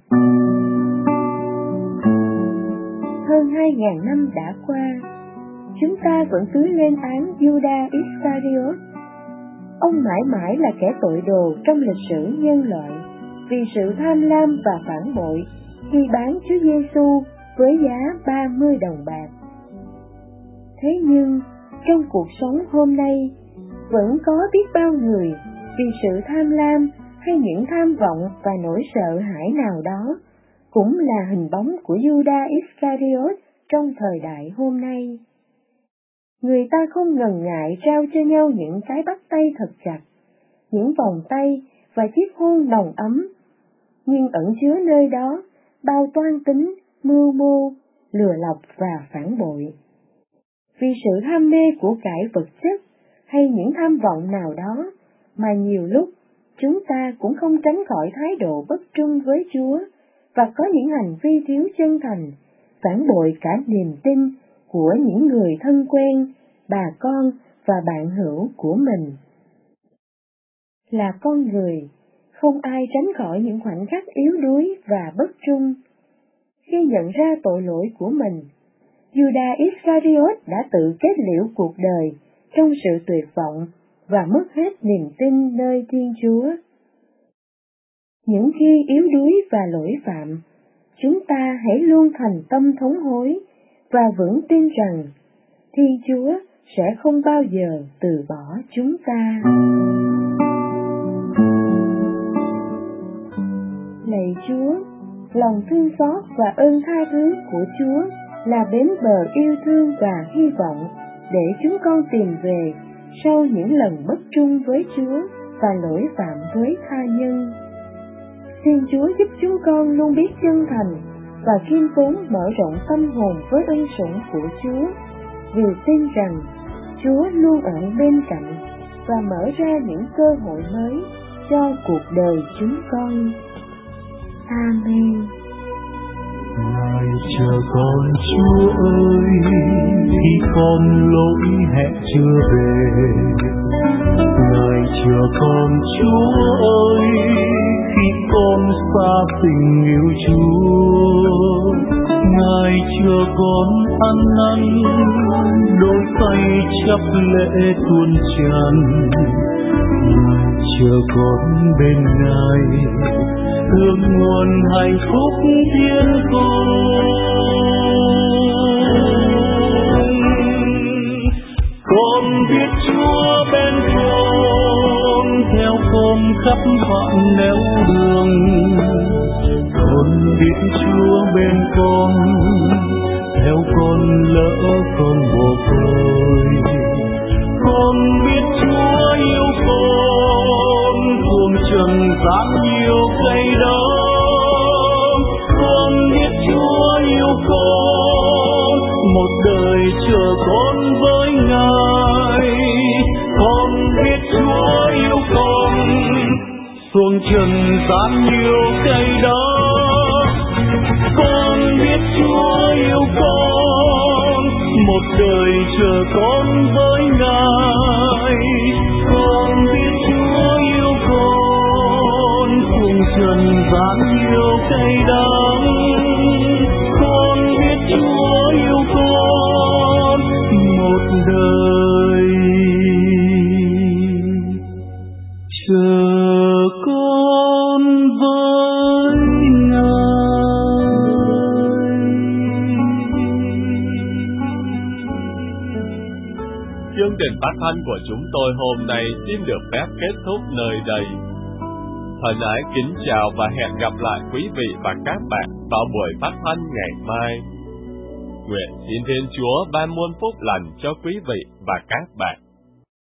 Hơn 2.000 năm đã qua, chúng ta vẫn cứ lên án Judas Iscariot. Ông mãi mãi là kẻ tội đồ trong lịch sử nhân loại vì sự tham lam và phản bội khi bán Chúa Giêsu với giá 30 đồng bạc. Thế nhưng, trong cuộc sống hôm nay, vẫn có biết bao người vì sự tham lam hay những tham vọng và nỗi sợ hãi nào đó, cũng là hình bóng của Judas Iscariot trong thời đại hôm nay. Người ta không ngần ngại trao cho nhau những cái bắt tay thật chặt, những vòng tay và chiếc hôn nồng ấm, nhưng ẩn chứa nơi đó bao toan tính, mưu mô, lừa lọc và phản bội. Vì sự ham mê của cải vật chất hay những tham vọng nào đó mà nhiều lúc chúng ta cũng không tránh khỏi thái độ bất trung với Chúa và có những hành vi thiếu chân thành, phản bội cả niềm tin của những người thân quen, bà con và bạn hữu của mình. Là con người, không ai tránh khỏi những khoảnh khắc yếu đuối và bất trung. Khi nhận ra tội lỗi của mình, Judas Iscariot đã tự kết liễu cuộc đời trong sự tuyệt vọng và mất hết niềm tin nơi Thiên Chúa. Những khi yếu đuối và lỗi phạm, chúng ta hãy luôn thành tâm thống hối và vững tin rằng Thiên Chúa sẽ không bao giờ từ bỏ chúng ta. Lạy Chúa, lòng thương xót và ơn tha thứ của Chúa là bến bờ yêu thương và hy vọng để chúng con tìm về sau những lần bất trung với Chúa và lỗi phạm với tha nhân. Xin Chúa giúp chúng con luôn biết chân thành và khiêm tốn mở rộng tâm hồn với ân sủng của Chúa, vì tin rằng Chúa luôn ở bên cạnh và mở ra những cơ hội mới cho cuộc đời chúng con. Amen. Ngài chờ con Chúa ơi, khi con lỗi hẹn chưa về. Ngài chờ con Chúa ơi, khi con xa tình yêu Chúa. Ngài chờ con ăn năn, đôi tay chắp lễ tuôn tràn. Ngài chờ con bên Ngài, thương nguồn hạnh phúc thiên cùng. Con biết Chúa bên con, theo con khắp vạn nẻo đường. Con biết Chúa bên con, theo con lỡ con mồ côi. Con biết Chúa yêu con, thương trần gian nhiều cây đó. Con biết Chúa yêu con, một đời chờ con với Ngài. Con biết Chúa yêu con, xuống trần gian nhiều cây đó. Con biết Chúa yêu con, một đời chờ con với Ngài. Con biết Chúa yêu con, cùng trần gian nhiều cây đắng. Con biết Chúa yêu con, một đời chờ con với Ngài. Chương trình phát thanh của chúng tôi hôm nay xin được phép kết thúc nơi đây. Thân ái kính chào và hẹn gặp lại quý vị và các bạn vào buổi phát thanh ngày mai. Nguyện xin Thiên Chúa ban muôn phúc lành cho quý vị và các bạn.